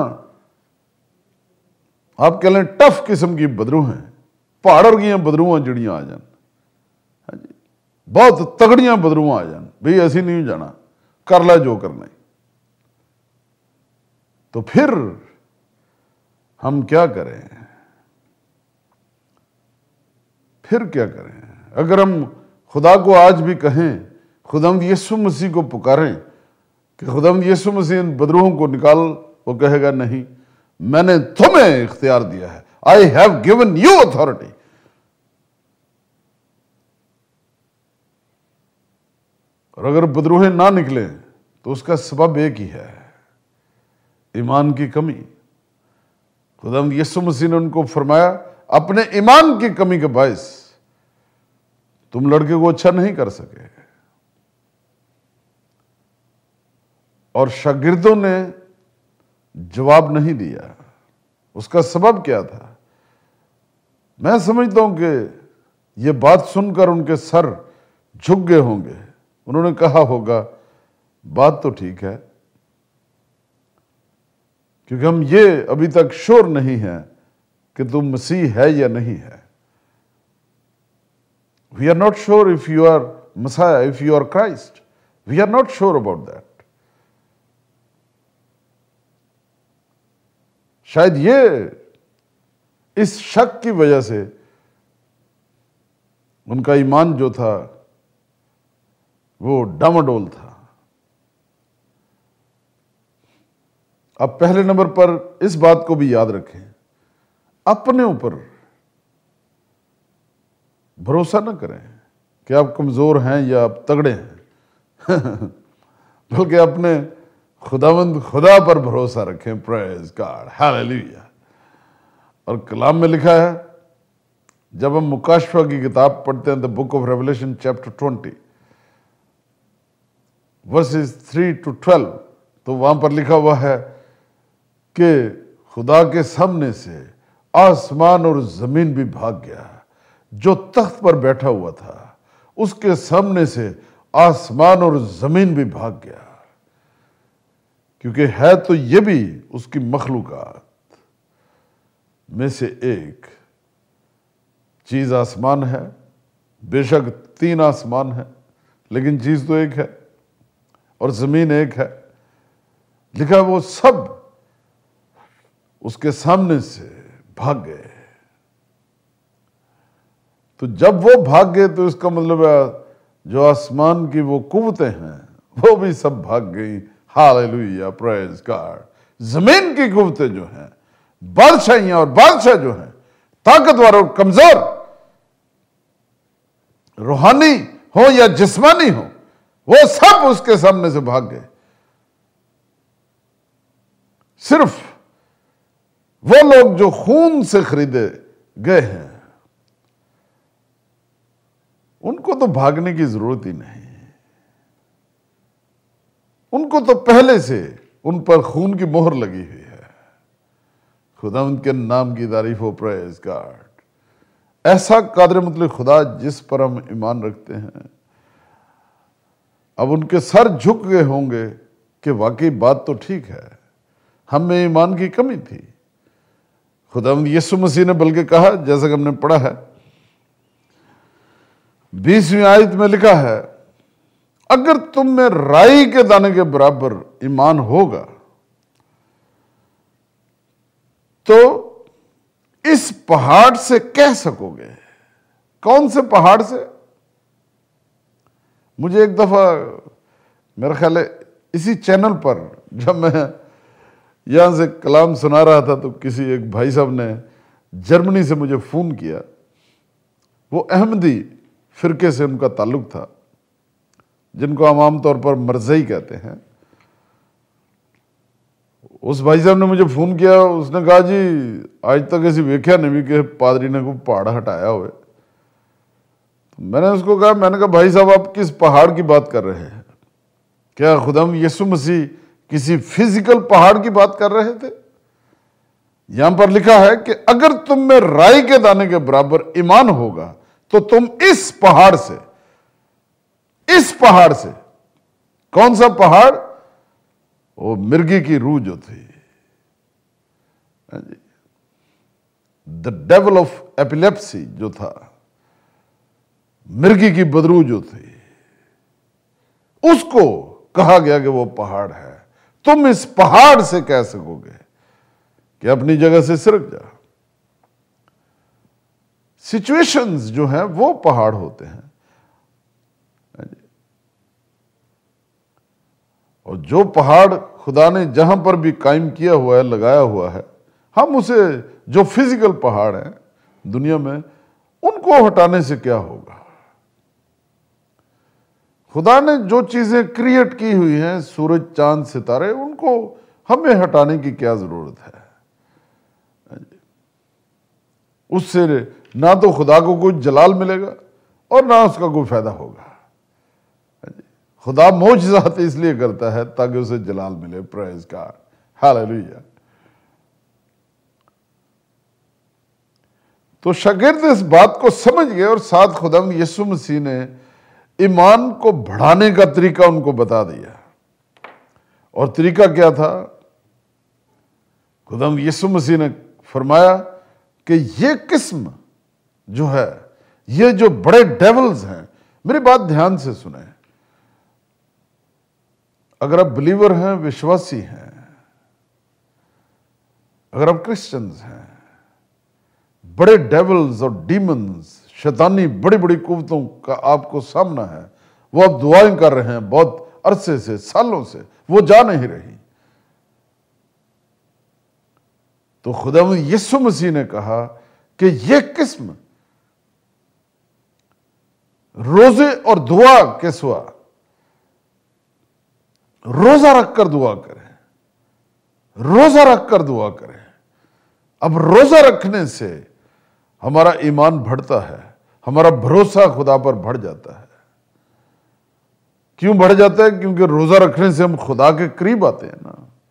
آپ کہہ لیں ٹف قسم کی بدروح ہیں، پہاڑ ورگیاں بدروہاں جڑیاں آ جان، بہت تگڑیاں بدروہاں آ جان، بھئی ایسی نہیں جانا، کر لے جو کرنا ہے، تو پھر ہم کیا کریں؟ پھر کیا کریں؟ اگر ہم خدا کو آج بھی کہیں، خداوند یسوع مسیح کو پکاریں کہ خداوند یسوع مسیح ان بدروہوں کو نکال، وہ کہے گا نہیں، میں نے تمہیں اختیار دیا ہے. I have given you authority. اور اگر بدروہیں نہ نکلیں تو اس کا سبب ایک ہی ہے، ایمان کی کمی. خداوند یسوع مسیح نے ان کو فرمایا اپنے ایمان کی کمی کے باعث تم لڑکے کو اچھا نہیں کر سکے. اور شاگردوں نے جواب نہیں دیا. اس کا سبب کیا تھا؟ میں سمجھتا ہوں کہ یہ بات سن کر ان کے سر جھک گئے ہوں گے. انہوں نے کہا ہوگا بات تو ٹھیک ہے، کیونکہ ہم یہ ابھی تک شور نہیں ہیں کہ تم مسیح ہے یا نہیں ہے. We are not sure if you are Messiah, if you are Christ. We are not sure about that. شاید یہ اس شک کی وجہ سے ان کا ایمان جو تھا وہ ڈاماڈول تھا. اب پہلے نمبر پر اس بات کو بھی یاد رکھیں، اپنے اوپر بھروسہ نہ کریں کہ آپ کمزور ہیں یا آپ تگڑے ہیں، بلکہ اپنے خداوند خدا پر بھروسہ رکھیں. Praise God, hallelujah. اور کلام میں لکھا ہے، جب ہم مکاشفہ کی کتاب پڑھتے ہیں، the book of Revelation chapter 20 verses 3 to 12، تو وہاں پر لکھا ہوا ہے کہ خدا کے سامنے سے آسمان اور زمین بھی بھاگ گیا، جو تخت پر بیٹھا ہوا تھا اس کے سامنے سے آسمان اور زمین بھی بھاگ گیا، کیونکہ ہے تو یہ بھی اس کی مخلوقات میں سے ایک. چیز آسمان ہے، بے شک 3 آسمان ہے، لیکن چیز تو ایک ہے، اور زمین ایک ہے. لکھا وہ سب اس کے سامنے سے بھاگ گئے. تو جب وہ بھاگ گئے تو اس کا مطلب ہے جو آسمان کی وہ قوتیں ہیں وہ بھی سب بھاگ گئی. Hallelujah, praise God. زمین کی قوتیں جو ہیں، بادشاہیاں اور بادشاہ جو ہیں، طاقتور اور کمزور، روحانی ہو یا جسمانی ہو، وہ سب اس کے سامنے سے بھاگ گئے. صرف وہ لوگ جو خون سے خریدے گئے ہیں ان کو تو بھاگنے کی ضرورت ہی نہیں. ان کو تو پہلے سے ان پر خون کی مہر لگی ہوئی ہے. خداوند کے نام کی تعریف ہو. Praise God. ایسا قادر مطلق خدا جس پر ہم ایمان رکھتے ہیں، اب ان کے سر جھک گئے ہوں گے کہ واقعی بات تو ٹھیک ہے، ہم میں ایمان کی کمی تھی. خداوند یسوع مسیح نے بلکہ کہا، جیسا کہ ہم نے پڑھا ہے 20ویں آیت میں لکھا ہے، اگر تم میں رائی کے دانے کے برابر ایمان ہوگا تو اس پہاڑ سے کہہ سکو گے. کون سے پہاڑ سے؟ مجھے ایک دفعہ میرا خیال ہے اسی چینل پر جب میں یہاں سے کلام سنا رہا تھا تو کسی ایک بھائی صاحب نے جرمنی سے مجھے فون کیا. وہ احمدی فرقے سے ان کا تعلق تھا، جن کو ہم عام طور پر مرزئی کہتے ہیں. اس بھائی صاحب نے مجھے فون کیا، اس نے کہا جی آج تک ایسی ویکھیا نہیں بھی کہ پادری نے کوئی پہاڑ ہٹایا ہوئے. میں نے اس کو کہا، میں نے کہا بھائی صاحب آپ کس پہاڑ کی بات کر رہے ہیں؟ کیا خداوند یسوع مسیح کسی فزیکل پہاڑ کی بات کر رہے تھے؟ یہاں پر لکھا ہے کہ اگر تم میں رائی کے دانے کے برابر ایمان ہوگا تو تم اس پہاڑ سے، کون سا پہاڑ؟ وہ مرگی کی روح جو تھی، دا ڈیول آف ایپیلیپسی جو تھا، مرگی کی بدرو جو تھی، اس کو کہا گیا کہ وہ پہاڑ ہے. تم اس پہاڑ سے کہہ سکو گے کہ اپنی جگہ سے سرک جا. سچویشنز جو ہیں وہ پہاڑ ہوتے ہیں، اور جو پہاڑ خدا نے جہاں پر بھی قائم کیا ہوا ہے، لگایا ہوا ہے، ہم اسے، جو فزیکل پہاڑ ہیں دنیا میں، ان کو ہٹانے سے کیا ہوگا؟ خدا نے جو چیزیں کریٹ کی ہوئی ہیں، سورج چاند ستارے، ان کو ہمیں ہٹانے کی کیا ضرورت ہے؟ اس سے نہ تو خدا کو کوئی جلال ملے گا اور نہ اس کا کوئی فائدہ ہوگا. خدا معجزات اس لیے کرتا ہے تاکہ اسے جلال ملے. Praise God, hallelujah. تو شاگرد اس بات کو سمجھ گئے، اور ساتھ خداوند یسوع مسیح نے ایمان کو بڑھانے کا طریقہ ان کو بتا دیا. اور طریقہ کیا تھا؟ خداوند یسوع مسیح نے فرمایا کہ یہ قسم جو ہے، یہ جو بڑے ڈیولز ہیں، میری بات دھیان سے سنیں. اگر آپ بلیور ہیں، وشواسی ہیں، اگر آپ کرسچنز ہیں، بڑے ڈیولز اور ڈیمنز، شیطانی بڑی بڑی قوتوں کا آپ کو سامنا ہے، وہ آپ دعائیں کر رہے ہیں بہت عرصے سے، سالوں سے، وہ جا نہیں رہی. تو خداوند یسوع مسیح نے کہا کہ یہ قسم روزے اور دعا کے سوا روزہ رکھ کر دعا کریں، روزہ رکھ کر دعا کریں. اب روزہ رکھنے سے ہمارا ایمان بڑھتا ہے، ہمارا بھروسہ خدا پر بڑھ جاتا ہے. کیوں بڑھ جاتا ہے؟ کیونکہ روزہ رکھنے سے ہم خدا کے قریب آتے ہیں نا.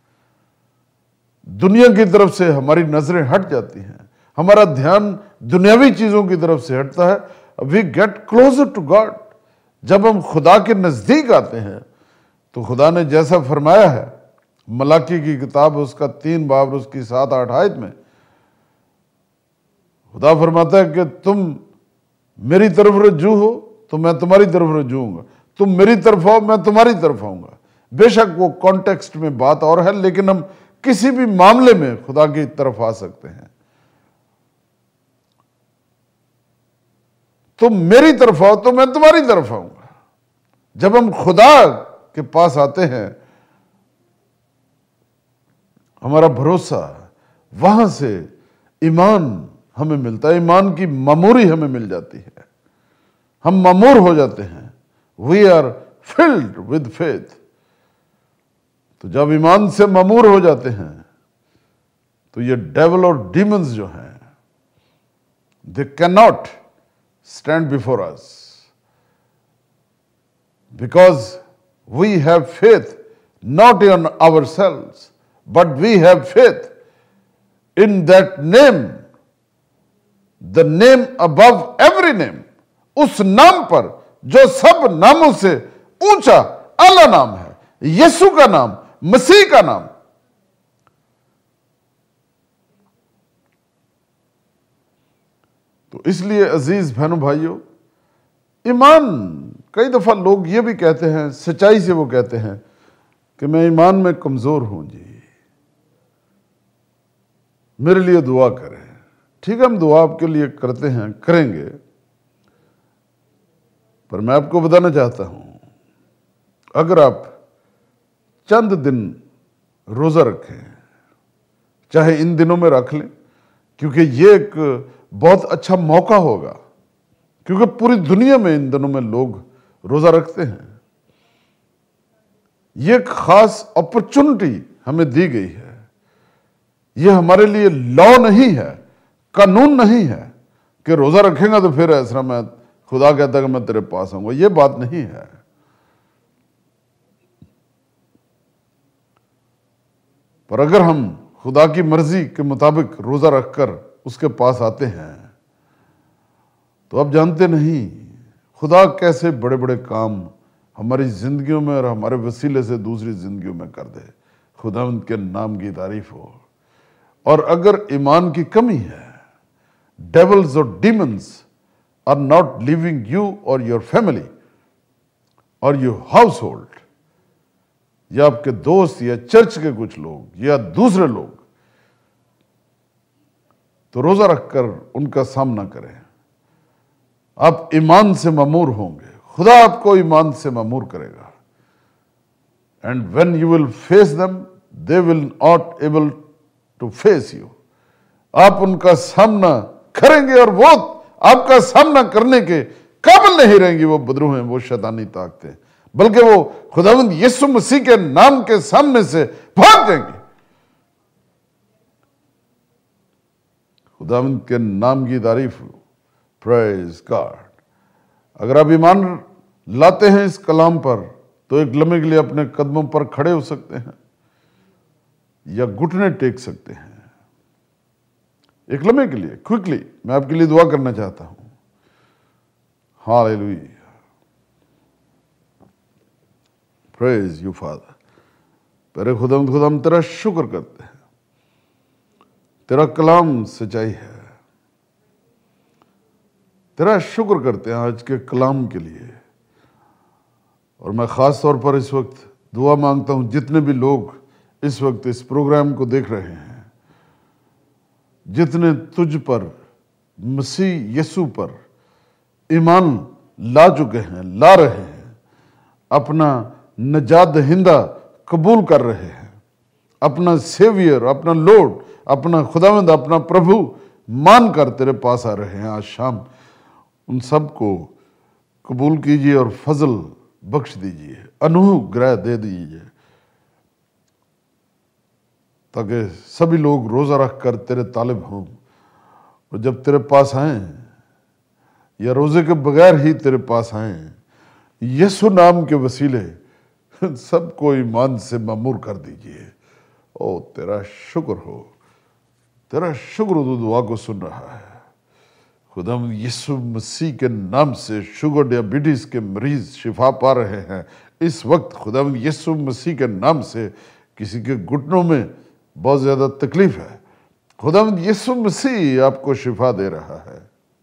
دنیا کی طرف سے ہماری نظریں ہٹ جاتی ہیں، ہمارا دھیان دنیاوی چیزوں کی طرف سے ہٹتا ہے. We get closer to God. جب ہم خدا کے نزدیک آتے ہیں تو خدا نے جیسا فرمایا ہے ملاکی کی کتاب اس کا 3 باب اس کی 7-8 آیت میں، خدا فرماتا ہے کہ تم میری طرف رجوع ہو تو میں تمہاری طرف رجوع ہوں گا، تم میری طرف آؤ میں تمہاری طرف آؤں گا. بے شک وہ کانٹیکسٹ میں بات اور ہے، لیکن ہم کسی بھی معاملے میں خدا کی طرف آ سکتے ہیں. تم میری طرف آؤ تو میں تمہاری طرف آؤں گا. جب ہم خدا کے پاس آتے ہیں، ہمارا بھروسہ، وہاں سے ایمان ہمیں ملتا ہے، ایمان کی معموری ہمیں مل جاتی ہے، ہم معمور ہو جاتے ہیں. We are filled with faith. تو جب ایمان سے معمور ہو جاتے ہیں تو یہ ڈیول اور ڈیمنز جو ہیں، they cannot stand before us because we have faith not in ourselves but we have faith in that name, the name above every name. اس نام پر جو سب ناموں سے اونچا اعلیٰ نام ہے، یسوع کا نام، مسیح کا نام. تو اس لیے عزیز بہنوں بھائیوں، ایمان، کئی دفعہ لوگ یہ بھی کہتے ہیں، سچائی سے وہ کہتے ہیں کہ میں ایمان میں کمزور ہوں جی، میرے لیے دعا کریں. ٹھیک ہے، ہم دعا آپ کے لیے کرتے ہیں، کریں گے، پر میں آپ کو بتانا چاہتا ہوں، اگر آپ چند دن روزہ رکھیں، چاہے ان دنوں میں رکھ لیں، کیونکہ یہ ایک بہت اچھا موقع ہوگا کیونکہ پوری دنیا میں ان دنوں میں لوگ روزہ رکھتے ہیں. یہ ایک خاص اپرچونٹی ہمیں دی گئی ہے. یہ ہمارے لیے لا نہیں ہے, قانون نہیں ہے کہ روزہ رکھیں گا تو پھر ایسا میں خدا کہتا کہ میں تیرے پاس آؤں گا. یہ بات نہیں ہے. پر اگر ہم خدا کی مرضی کے مطابق روزہ رکھ کر اس کے پاس آتے ہیں تو آپ جانتے نہیں خدا کیسے بڑے بڑے کام ہماری زندگیوں میں اور ہمارے وسیلے سے دوسری زندگیوں میں کر دے. خداوند کے نام کی تعریف ہو. اور اگر ایمان کی کمی ہے, devils or demons are not leaving you or your family or your household, یا آپ کے دوست یا چرچ کے کچھ لوگ یا دوسرے لوگ, تو روزہ رکھ کر ان کا سامنا کریں. آپ ایمان سے مامور ہوں گے, خدا آپ کو ایمان سے مامور کرے گا. And when you will face them, they will not able to face you. آپ ان کا سامنا کریں گے اور وہ آپ کا سامنا کرنے کے قابل نہیں رہیں گی. وہ بدرو ہیں, وہ شیطانی طاقتیں, بلکہ وہ خداوند یسوع مسیح کے نام کے سامنے سے بھاگ جائیں گے. خداوند کے نام کی تعریف ہو. Praise God. اگر آپ ایمان لاتے ہیں اس کلام پر تو ایک لمحے کے لیے اپنے قدموں پر کھڑے ہو سکتے ہیں یا گھٹنے ٹیک سکتے ہیں. ایک لمحے کے لیے کوئکلی میں آپ کے لیے دعا کرنا چاہتا ہوں. ہاللیلویا. Praise you father. پہلے خدا ہم تیرا شکر کرتے ہیں. تیرا کلام سچائی ہے. تیرا شکر کرتے ہیں آج کے کلام کے لیے. اور میں خاص طور پر اس وقت دعا مانگتا ہوں جتنے بھی لوگ اس وقت اس پروگرام کو دیکھ رہے ہیں, جتنے تجھ پر مسیح یسوع پر ایمان لا چکے ہیں, لا رہے ہیں, اپنا نجات دہندہ قبول کر رہے ہیں, اپنا سیویئر, اپنا لارڈ, اپنا خداوند, اپنا پربھو مان کر تیرے پاس آ رہے ہیں آج شام, ان سب کو قبول کیجیے اور فضل بخش دیجیے, انوگرہ دے دیجیے, تاکہ سبھی لوگ روزہ رکھ کر تیرے طالب ہوں, اور جب تیرے پاس آئیں یا روزے کے بغیر ہی تیرے پاس آئیں, یسوع نام کے وسیلے سب کو ایمان سے مامور کر دیجیے. او تیرا شکر ہو, تیرا شکر ہو, تو دعا کو سن رہا ہے. خدا یسوع مسیح کے نام سے شوگر ڈیابیٹیز کے مریض شفا پا رہے ہیں اس وقت. خدا یسوع مسیح کے نام سے کسی کے گھٹنوں میں بہت زیادہ تکلیف ہے, خدا یسوع مسیح آپ کو شفا دے رہا ہے.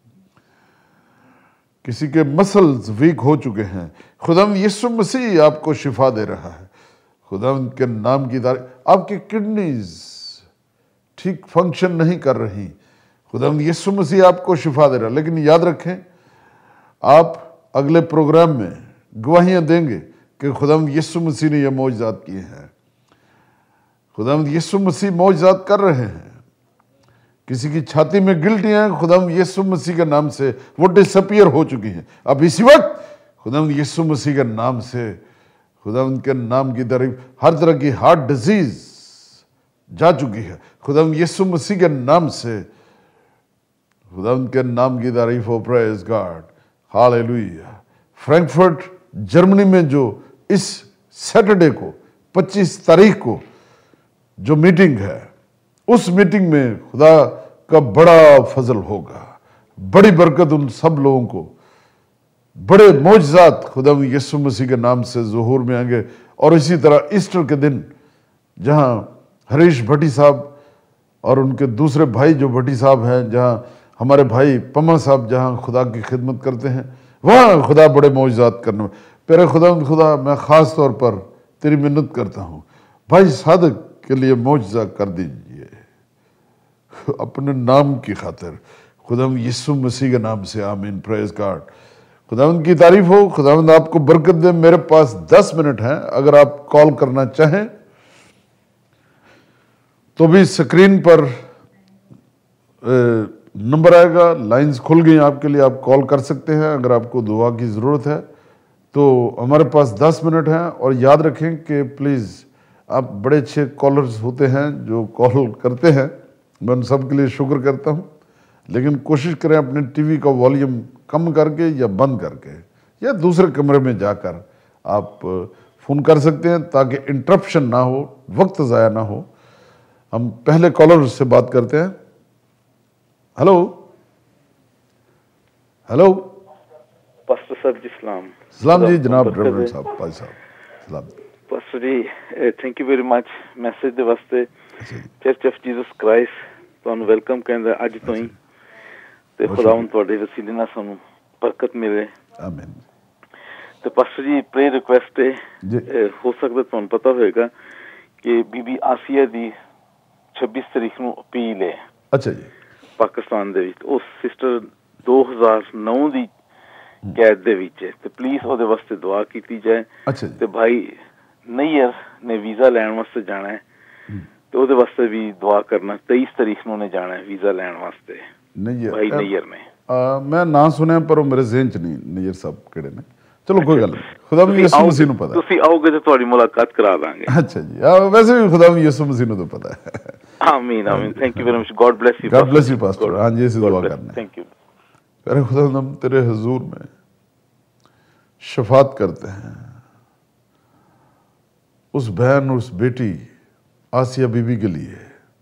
کسی کے مسلز ویک ہو چکے ہیں, خدا یسوع مسیح آپ کو شفا دے رہا ہے. خدا کے نام کی تعریف. آپ کی کڈنیز ٹھیک فنکشن نہیں کر رہی, خدا یسوع مسیح آپ کو شفا دے رہا ہے. لیکن یاد رکھیں, آپ اگلے پروگرام میں گواہیاں دیں گے کہ خدا یسوع مسیح نے یہ معجزات کیے ہیں. خدا یسوع مسیح معجزات کر رہے ہیں. کسی کی چھاتی میں گلٹیاں ہیں, خدا یسوع مسیح کے نام سے وہ ڈسپیئر ہو چکی ہیں. اب اسی وقت خدا یسوع مسیح کے نام سے, خدا کے نام کی تعریف, ہر طرح کی ہارٹ ڈیزیز جا چکی ہے. خدا یسوع مسیح کے نام سے, خدا کے نام کی تعریف ہو. Praise God. Hallelujah. Frankfurt Germany میں جو اس سیٹرڈے کو 25 تاریخ کو جو میٹنگ ہے, اس میٹنگ میں خدا کا بڑا فضل ہوگا, بڑی برکت ان سب لوگوں کو, بڑے معجزات خدا یسوع مسیح کے نام سے ظہور میں آئیں گے. اور اسی طرح ایسٹر کے دن جہاں ہریش بھٹی صاحب اور ان کے دوسرے بھائی جو بھٹی صاحب ہیں, جہاں ہمارے بھائی پما صاحب جہاں خدا کی خدمت کرتے ہیں, وہاں خدا بڑے معجزات کرنے میں. پیارے خدا میں خاص طور پر تیری منت کرتا ہوں, بھائی صادق کے لیے معجزہ کر دیجئے اپنے نام کی خاطر, خدا یسوع مسیح کے نام سے. آمین. Praise God. خداوند کی تعریف ہو. خداوند آپ کو برکت دے. میرے پاس 10 منٹ ہیں, اگر آپ کال کرنا چاہیں تو بھی سکرین پر नंबर आएगा, लाइंस खुल गई आपके लिए, आप कॉल कर सकते हैं अगर आपको दुआ की ज़रूरत है। तो हमारे पास 10 मिनट हैं, और याद रखें कि प्लीज़ आप बड़े अच्छे कॉलर्स होते हैं जो कॉल करते हैं, मैं उन सब के लिए शुक्र करता हूं, लेकिन कोशिश करें अपने टीवी का वॉल्यूम कम करके या बंद करके या दूसरे कमरे में जाकर आप फ़ोन कर सकते हैं ताकि इंटरप्शन ना हो, वक्त ज़ाया ना हो। हम पहले कॉलर से बात करते हैं। हेलो हेलो पास्टर साहब जी सलाम। सलाम जी जनाब, रेवरेंड साहब, भाई साहब सलाम। Pastor ji thank you very much message ਦੇ ਵਾਸਤੇ। ਚਰਚ ਆਫ ਜੀਸਸ ਕ੍ਰਾਈਸਟ ਤੁਹਾਨੂੰ ਵੈਲਕਮ ਕਹਿੰਦਾ ਅੱਜ ਤੋਂ ਹੀ, ਤੇ ਖੁਦਾਵੰਦ ਤੁਹਾਡੇ ਵਸੀਲੇ ਨਾਲ ਸਾਨੂੰ ਬਰਕਤ ਮਿਲੇ, ਆਮੀਨ। ਤੇ ਪਾਸਟਰ ਜੀ ਪ੍ਰੇ ਰਿਕੁਐਸਟ ਹੈ, ਹੋ ਸਕਦਾ ਤੁਹਾਨੂੰ ਪਤਾ ਹੋਵੇਗਾ ਕਿ ਬੀਬੀ ਆਸੀਆ ਦੀ 26 ਤਰੀਕ ਨੂੰ ਅਪੀਲ ਹੈ। ਅੱਛਾ ਜੀ। ਪਾਕਿਸਤਾਨ ਦੇ ਵਿੱਚ ਉਸ ਸਿਸਟਰ 2009 ਦੀ ਕੈਦ ਦੇ ਵਿੱਚ ਹੈ, ਤੇ ਪਲੀਜ਼ ਉਹਦੇ ਵਾਸਤੇ ਦੁਆ ਕੀਤੀ ਜਾਏ। ਅੱਛਾ ਜੀ। ਤੇ ਭਾਈ ਨਈਅਰ ਨੇ ਵੀਜ਼ਾ ਲੈਣ ਵਾਸਤੇ ਜਾਣਾ ਹੈ, ਤੇ ਉਹਦੇ ਵਾਸਤੇ ਵੀ ਦੁਆ ਕਰਨਾ। 23 ਤਰੀਕ ਨੂੰ ਉਹਨੇ ਜਾਣਾ ਹੈ ਵੀਜ਼ਾ ਲੈਣ ਵਾਸਤੇ, ਭਾਈ ਨਈਅਰ ਨੇ। ਮੈਂ ਨਾਂ ਸੁਣਿਆ ਪਰ ਉਹ ਮੇਰੇ ਜ਼ਿਹਨ ਚ ਨਹੀਂ ਨਈਅਰ ਸਾਹਿਬ ਕਿਹੜੇ ਨੇ। ਚਲੋ ਕੋਈ ਗੱਲ ਨਹੀਂ, ਖੁਦਾ ਵੀ ਯਿਸੂ ਮਸੀਹ ਨੂੰ ਪਤਾ। ਤੁਸੀਂ ਆਓਗੇ ਤੇ ਤੁਹਾਡੀ ਮੁਲਾਕਾਤ ਕਰਾ ਦਾਂਗੇ। ਅੱਛਾ ਜੀ, ਵੈਸੇ ਵੀ ਖੁਦਾ ਵੀ ਯਿਸੂ ਮਸੀਹ ਨੂੰ ਤਾਂ ਪਤਾ ਹੈ। ਆਮੀਨ ਆਮੀਨ। Thank you very much, God bless you. God bless you pastor. हाँ जी, ऐसी दुआ करना है। Thank you. प्यारे खुदा, हम तेरे हुजूर में शफात करते हैं उस बहन और उस बेटी आसिया बीबी के लिए।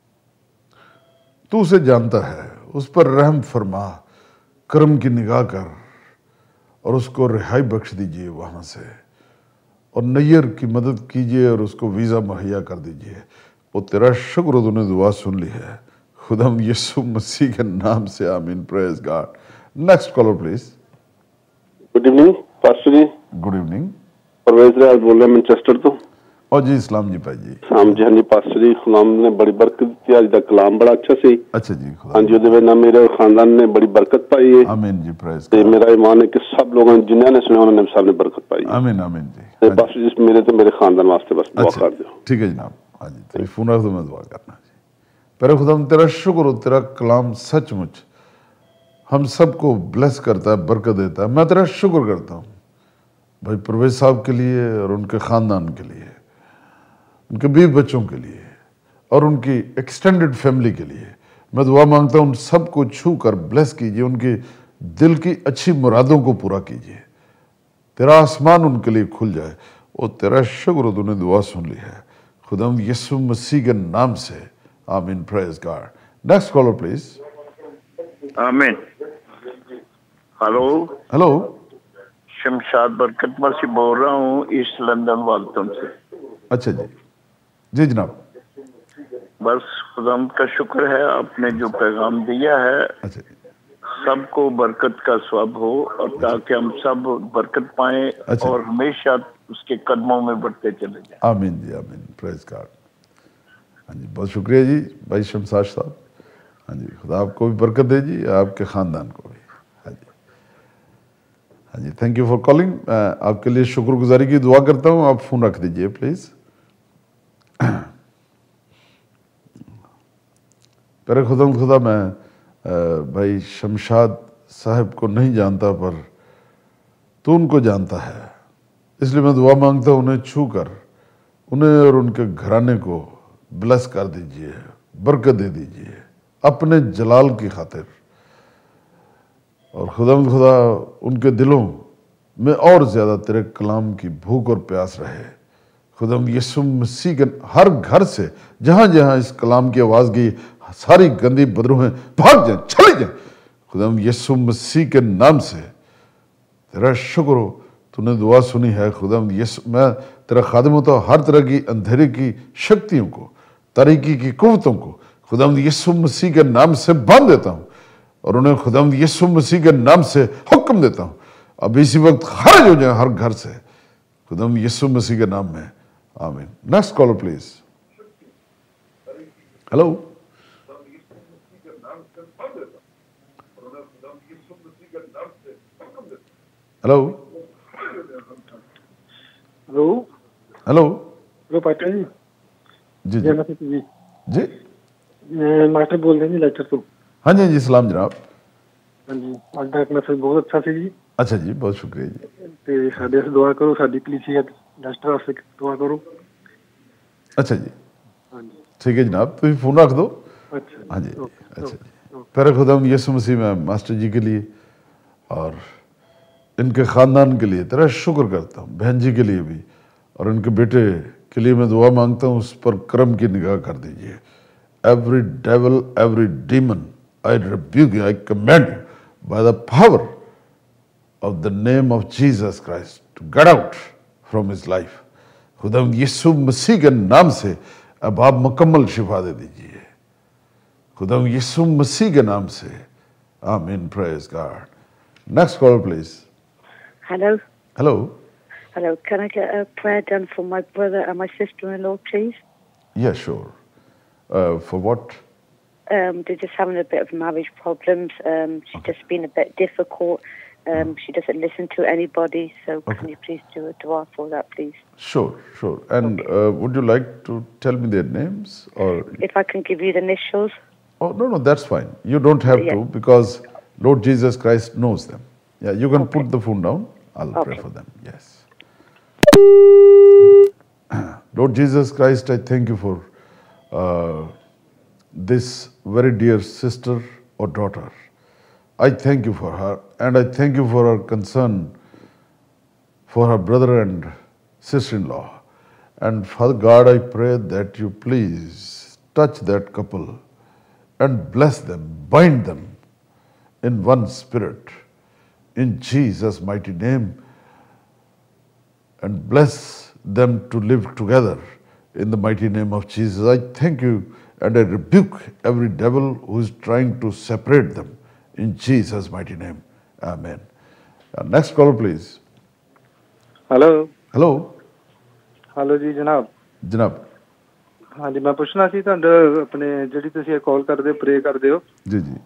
तू उसे जानता है, उस पर रहम फरमा, करम की निगाह कर और उसको रिहाई बख्श दीजिए वहाँ से, और नैयर की मदद कीजिए और उसको वीज़ा मुहैया कर दीजिए। वो तेरा शुक्र, तूने दुआ सुन ली है खुदा यीशु मसीह के नाम से, आमीन। Praise God. Next caller please. Good evening pastor ji. Good evening. Parvez Raj बोल रहे हैं मैनचेस्टर तो। और जी इस्लाम जी भाई जी। शाम जी। हाँ जी पास्टर जी, खुदा ने बड़ी बरकत दी, आज दा कलाम बड़ा अच्छा सी। अच्छा जी। हाँ जी, ਉਹਦੇ ਵਿੱਚ ਨਾ ਮੇਰੇ ਖਾਨਦਾਨ ने बड़ी बरकत पाई है। आमीन जी। प्रेज ਤੇ ਮੇਰਾ ईमान है कि सब लोगों ने जिन्होंने ने सुना उन्होंने सब ने बरकत पाई। आमीन आमीन जी। ਤੇ पास्टर जी मेरे ਤੇ ਮੇਰੇ ਖਾਨਦਾन वास्ते बस दुआ कर दियो। ठीक है जनाब। हाँ जी, टेलीफोन रख दो, मैं दुआ करना जी। पर खुदा तेरा शुक्र हो, तेरा कलाम सचमुच हम सबको ब्लेस करता है, बरकत देता है। मैं तेरा शुक्र करता हूँ भाई परवेज साहब के लिए और उनके ख़ानदान के लिए, उनके बीवी बच्चों के लिए और उनकी एक्सटेंडेड फैमिली के लिए। मैं दुआ मांगता हूँ उन सबको छू कर ब्लेस कीजिए, उनकी दिल की अच्छी मुरादों को पूरा कीजिए, तेरा आसमान उनके लिए खुल जाए। और तेरा शुक्र, तूने दुआ सुन ली है खुदा यीशु मसीह के नाम से, आमीन। Praise God. Next caller please. आमीन। हेलो हेलो, शमशाद बरकत मसी बोल रहा हूँ ईस्ट लंदन वाल्टन से। अच्छा जी। जी जनाब। बस खुदा का शुक्र है, आपने जो पैगाम दिया है अच्छा, सबको बरकत का स्वाब हो, और ताकि हम सब बरकत पाएं। अच्छा। और हमेशा उसके कदमों में बढ़ते चले जाएं। आमीन जी, आमीन। Praise God. हाँ जी, बहुत शुक्रिया जी भाई शमशाद साहब। हाँ जी, खुदा आपको भी बरकत दे जी, आपके ख़ानदान को भी। हाँ जी, हाँ जी, थैंक यू फॉर कॉलिंग। आपके लिए शुक्रगुजारी की दुआ करता हूँ। आप फ़ोन रख दीजिए प्लीज़। पर खुदा मैं भाई शमशाद साहब को नहीं जानता, पर तू उनको जानता है, इसलिए मैं दुआ मांगता हूँ उन्हें छू कर उन्हें और उनके घराने को ब्लेस कर दीजिए, बरकत दे दीजिए अपने जलाल की खातिर। और खुदा उनके दिलों में और ज़्यादा तेरे कलाम की भूख और प्यास रहे। खुदा यीशु मसीह के हर घर से जहाँ जहाँ इस कलाम की आवाज़ गई, सारी गंदी बदरूहें भाग जाएं, चली जाएं खुदा यीशु मसीह के नाम से। तेरा शुक्र हो, तूने दुआ सुनी है खुदा यीशु। मैं तेरा खादिम होता हूँ, हर तरह की अंधेरे की शक्तियों को, तारीकी की कुव्वतों को खुदा यीशु मसीह के नाम से बांध देता हूँ, और उन्हें खुदा यीशु मसीह के नाम से हुक्म देता हूँ अब इसी वक्त खारिज हो जाए हर घर से खुदा यीशु मसीह के नाम में, आमीन। Next caller please. Hello hello hello hello hello pastor ji. जी जी जी जी जी मास्टर बोल रहे हैं लेक्चर तो। हाँ जी, हाँ जी, सलाम जनाब। हाँ जी, ਅੱਜ ਦਾ ਮੈਸੇਜ ਬਹੁਤ ਅੱਛਾ ਸੀ ਜੀ। अच्छा जी, बहुत शुक्रिया जी। ਤੇ ਸਾਡੇ ਵਾਸਤੇ ਦੁਆ ਕਰੋ, ਸਾਡੀ ਕਲੀਸੀਆ ਡਾਕਟਰ ਵਾਸਤੇ ਦੁਆ ਕਰੋ। अच्छा जी, हाँ जी, ठीक है जनाब, तुम फ़ोन रख दो। अच्छा हाँ जी, ओके, अच्छा जी। ओके। प्यारे खुदाम यीशु मसीह में मास्टर जी के लिए और इनके ख़ानदान के लिए तेरा शुक्र करता हूँ, बहन जी के लिए भी, और इनके बेटे के लिए मैं दुआ मांगता हूँ, उस पर करम की निगाह कर दीजिए। Every devil, every demon, I rebuke you, I command you by the power of the name of Jesus Christ to get out from his life. खुदावंद यीशु मसीह के नाम से अब आप मुकम्मल शिफा दे दीजिए, खुदावंद यीशु मसीह के नाम से, आमीन, praise God. Next call please. Hello. Hello. Hello. Can I get a prayer done for my brother and my sister-in-law, please? Yeah, sure. For what? They're just having a bit of marriage problems. She's just been a bit difficult. She doesn't listen to anybody. So can you please do a dua for that, please? Sure, sure. And would you like to tell me their names, or? If I can give you the initials. Oh, no, no, that's fine. You don't have to, because Lord Jesus Christ knows them. Yeah, you can put the phone down. I'll pray for them. Yes. Lord Jesus Christ, I thank you for this very dear sister or daughter. I thank you for her, and I thank you for her concern for her brother and sister-in-law. And Father God, I pray that you please touch that couple and bless them, bind them in one spirit, in Jesus' mighty name, and bless them to live together in the mighty name of Jesus. I thank you, and I rebuke every devil who is trying to separate them in Jesus' mighty name. Amen. Next caller, please. Hello. Hello. Hello ਜੀ ਜਨਾਬ। ਜਨਾਬ। ਹਾਂਜੀ, ਮੈਂ ਪੁੱਛਣਾ ਸੀ ਤੁਹਾਡਾ ਆਪਣੇ ਜਿਹੜੀ ਤੁਸੀਂ ਇਹ ਕਾਲ ਕਰਦੇ ਪ੍ਰੇ ਕਰਦੇ ਹੋ ਜੀ ਜੀ,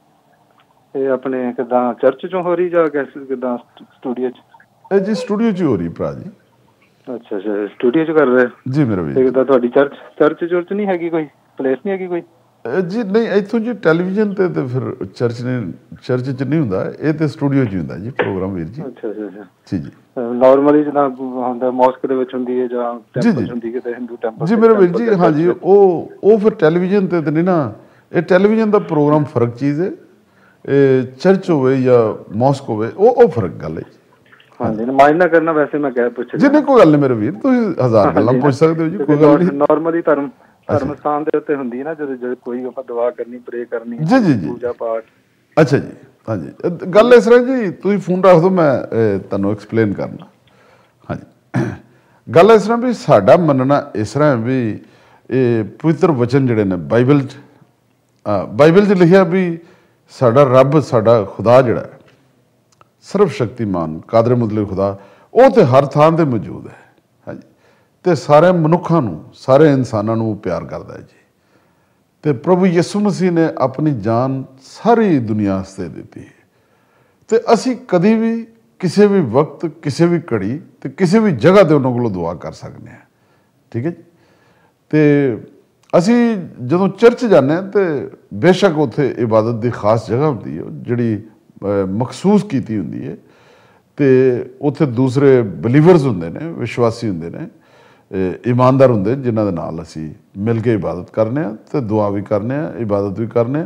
ਇਹ ਆਪਣੇ ਕਿਦਾਂ ਚਰਚ ਚੋਂ ਹੋ ਰਹੀ ਜਾਂ ਕਿਦਾਂ ਸਟੂਡੀਓ 'ਚ? ਇਹ ਜੀ ਸਟੂਡੀਓ 'ਚ ਹੋ ਰਹੀ ਭਰਾ ਜੀ। ਅੱਛਾ ਅੱਛਾ, ਸਟੂਡੀਓ 'ਚ ਕਰ ਰਹੇ ਜੀ ਮੇਰਾ ਵੀਰ। ਤੇ ਕਿਦਾਂ ਤੁਹਾਡੀ ਚਰਚ ਨਹੀਂ ਹੈਗੀ, ਕੋਈ ਪਲੇਸ ਨਹੀਂ ਹੈਗੀ ਕੋਈ? ਜੀ ਨਹੀਂ, ਇੱਥੋਂ ਜੀ ਟੈਲੀਵਿਜ਼ਨ ਤੇ ਫਿਰ ਚਰਚ 'ਚ ਨਹੀਂ ਹੁੰਦਾ, ਇਹ ਤੇ ਸਟੂਡੀਓ 'ਚ ਹੀ ਹੁੰਦਾ ਜੀ ਪ੍ਰੋਗਰਾਮ ਵੀਰ ਜੀ। ਅੱਛਾ ਅੱਛਾ ਅੱਛਾ ਜੀ ਜੀ। ਨਾਰਮਲੀ ਜਿੱਦਾਂ ਹੁੰਦਾ ਮੌਸਕ ਦੇ ਵਿੱਚ ਹੁੰਦੀ ਹੈ ਜਾਂ ਟੈਂਪਲ 'ਚ ਹੁੰਦੀ ਕਿਤੇ ਹਿੰਦੂ ਟੈਂਪਲ? ਜੀ ਮੇਰੇ ਵੀਰ ਜੀ, ਹਾਂਜੀ, ਉਹ ਫਿਰ ਟੈਲੀਵਿਜ਼ਨ ਤੇ ਨਹੀਂ ਨਾ, ਇਹ ਟੈਲੀਵਿਜ਼ਨ ਦਾ ਪ੍ਰੋਗਰਾਮ ਫਰਕ ਚੀਜ਼ ਹੈ, ਇਹ ਚਰਚ ਹੋਵੇ ਜਾਂ ਮੌਸਕ ਹੋਵੇ ਉਹ ਫਰਕ ਗੱਲ ਹੈ। ਹਾਂਜੀ, ਮਾਈਂਡ ਨਾ ਕਰਨਾ, ਵੈਸੇ ਮੈਂ ਕਹਿ ਪੁੱਛ ਜੀ ਨਹੀਂ, ਕੋਈ ਗੱਲ ਨਹੀਂ ਮੇਰੇ ਵੀਰ, ਤੁਸੀਂ ਹਜ਼ਾਰ ਗੱਲਾਂ ਪੁੱਛ ਸਕਦੇ ਹੋ ਜੀ, ਕੋਈ ਗੱਲ ਨਹੀਂ। ਨਾਰਮਲੀ ਧਰਮ ਸਥਾਨ ਦੇ ਉੱਤੇ ਹੁੰਦੀ ਹੈ ਨਾ, ਜਦੋਂ ਕੋਈ ਆਪਾਂ ਦੁਆ ਕਰਨੀ, ਪ੍ਰੇ ਕਰਨੀ, ਜੀ ਜੀ ਜੀ, ਪੂਜਾ ਪਾਠ। ਅੱਛਾ ਜੀ, ਹਾਂਜੀ, ਗੱਲ ਇਸ ਤਰ੍ਹਾਂ ਜੀ, ਤੁਸੀਂ ਫੋਨ ਰੱਖ ਦਿਓ, ਮੈਂ ਤੁਹਾਨੂੰ ਐਕਸਪਲੇਨ ਕਰਨਾ। ਹਾਂਜੀ, ਗੱਲ ਇਸ ਤਰ੍ਹਾਂ ਵੀ ਸਾਡਾ ਮੰਨਣਾ ਇਸ ਤਰ੍ਹਾਂ ਵੀ ਇਹ ਪਵਿੱਤਰ ਵਚਨ ਜਿਹੜੇ ਨੇ ਬਾਈਬਲ 'ਚ ਲਿਖਿਆ ਵੀ ਸਾਡਾ ਰੱਬ, ਸਾਡਾ ਖੁਦਾ ਜਿਹੜਾ ਸਰਵ ਸ਼ਕਤੀਮਾਨ ਕਾਦਰ ਮੁਤਲਕ ਖੁਦਾ, ਉਹ ਤੇ ਹਰ ਥਾਂ ਤੇ ਮੌਜੂਦ ਹੈ। ਹਾਂਜੀ, ਤੇ ਸਾਰੇ ਮਨੁੱਖਾਂ ਨੂੰ, ਸਾਰੇ ਇਨਸਾਨਾਂ ਨੂੰ ਪਿਆਰ ਕਰਦਾ ਹੈ ਜੀ। ਤੇ ਪ੍ਰਭੂ ਯਿਸੂ ਮਸੀਹ ਨੇ ਆਪਣੀ ਜਾਨ ਸਾਰੀ ਦੁਨੀਆ ਵਾਸਤੇ ਦਿੱਤੀ ਹੈ, ਤੇ ਅਸੀਂ ਕਦੀ ਵੀ ਕਿਸੇ ਵੀ ਵਕਤ, ਕਿਸੇ ਵੀ ਘੜੀ ਤੇ ਕਿਸੇ ਵੀ ਜਗ੍ਹਾ ਤੇ ਉਹਨਾਂ ਕੋਲੋਂ ਦੁਆ ਕਰ ਸਕਦੇ ਹਾਂ। ਠੀਕ ਹੈ ਜੀ। ਤੇ ਅਸੀਂ ਜਦੋਂ ਚਰਚ ਜਾਂਦੇ ਹਾਂ ਤੇ ਬੇਸ਼ੱਕ ਉੱਥੇ ਇਬਾਦਤ ਦੀ ਖਾਸ ਜਗ੍ਹਾ ਹੁੰਦੀ ਹੈ ਜਿਹੜੀ ਮਖਸੂਸ ਕੀਤੀ ਹੁੰਦੀ ਹੈ, ਤੇ ਉੱਥੇ ਦੂਸਰੇ ਬਲੀਵਰਸ ਹੁੰਦੇ ਨੇ, ਵਿਸ਼ਵਾਸੀ ਹੁੰਦੇ ਨੇ, ਈਮਾਨਦਾਰ ਹੁੰਦੇ, ਜਿਨ੍ਹਾਂ ਦੇ ਨਾਲ ਅਸੀਂ ਮਿਲ ਕੇ ਇਬਾਦਤ ਕਰਨੇ ਆ ਤੇ ਦੁਆ ਵੀ ਕਰਨੇ ਆ, ਇਬਾਦਤ ਵੀ ਕਰਨੇ ਆ।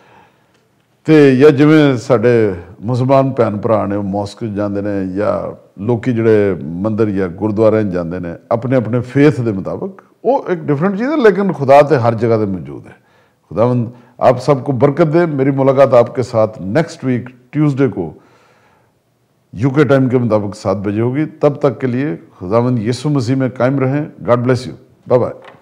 ਤੇ ਜਾਂ ਜਿਵੇਂ ਸਾਡੇ ਮੁਸਲਮਾਨ ਭੈਣ ਭਰਾ ਨੇ, ਉਹ ਮੌਸਕ ਜਾਂਦੇ ਨੇ, ਜਾਂ ਲੋਕੀ ਜਿਹੜੇ ਮੰਦਰ ਜਾਂ ਗੁਰਦੁਆਰਿਆਂ ਜਾਂਦੇ ਨੇ ਆਪਣੇ ਆਪਣੇ ਫੇਥ ਦੇ ਮੁਤਾਬਕ, वो एक डिफरेंट चीज़ है, लेकिन खुदा तो हर जगह पे मौजूद है। खुदावंद आप सबको बरकत दे। मेरी मुलाकात आपके साथ नेक्स्ट वीक ट्यूसडे को यूके टाइम के मुताबिक 7 बजे होगी। तब तक के लिए खुदावंद यीशु मसीह में कायम रहें। God bless you. Bye bye.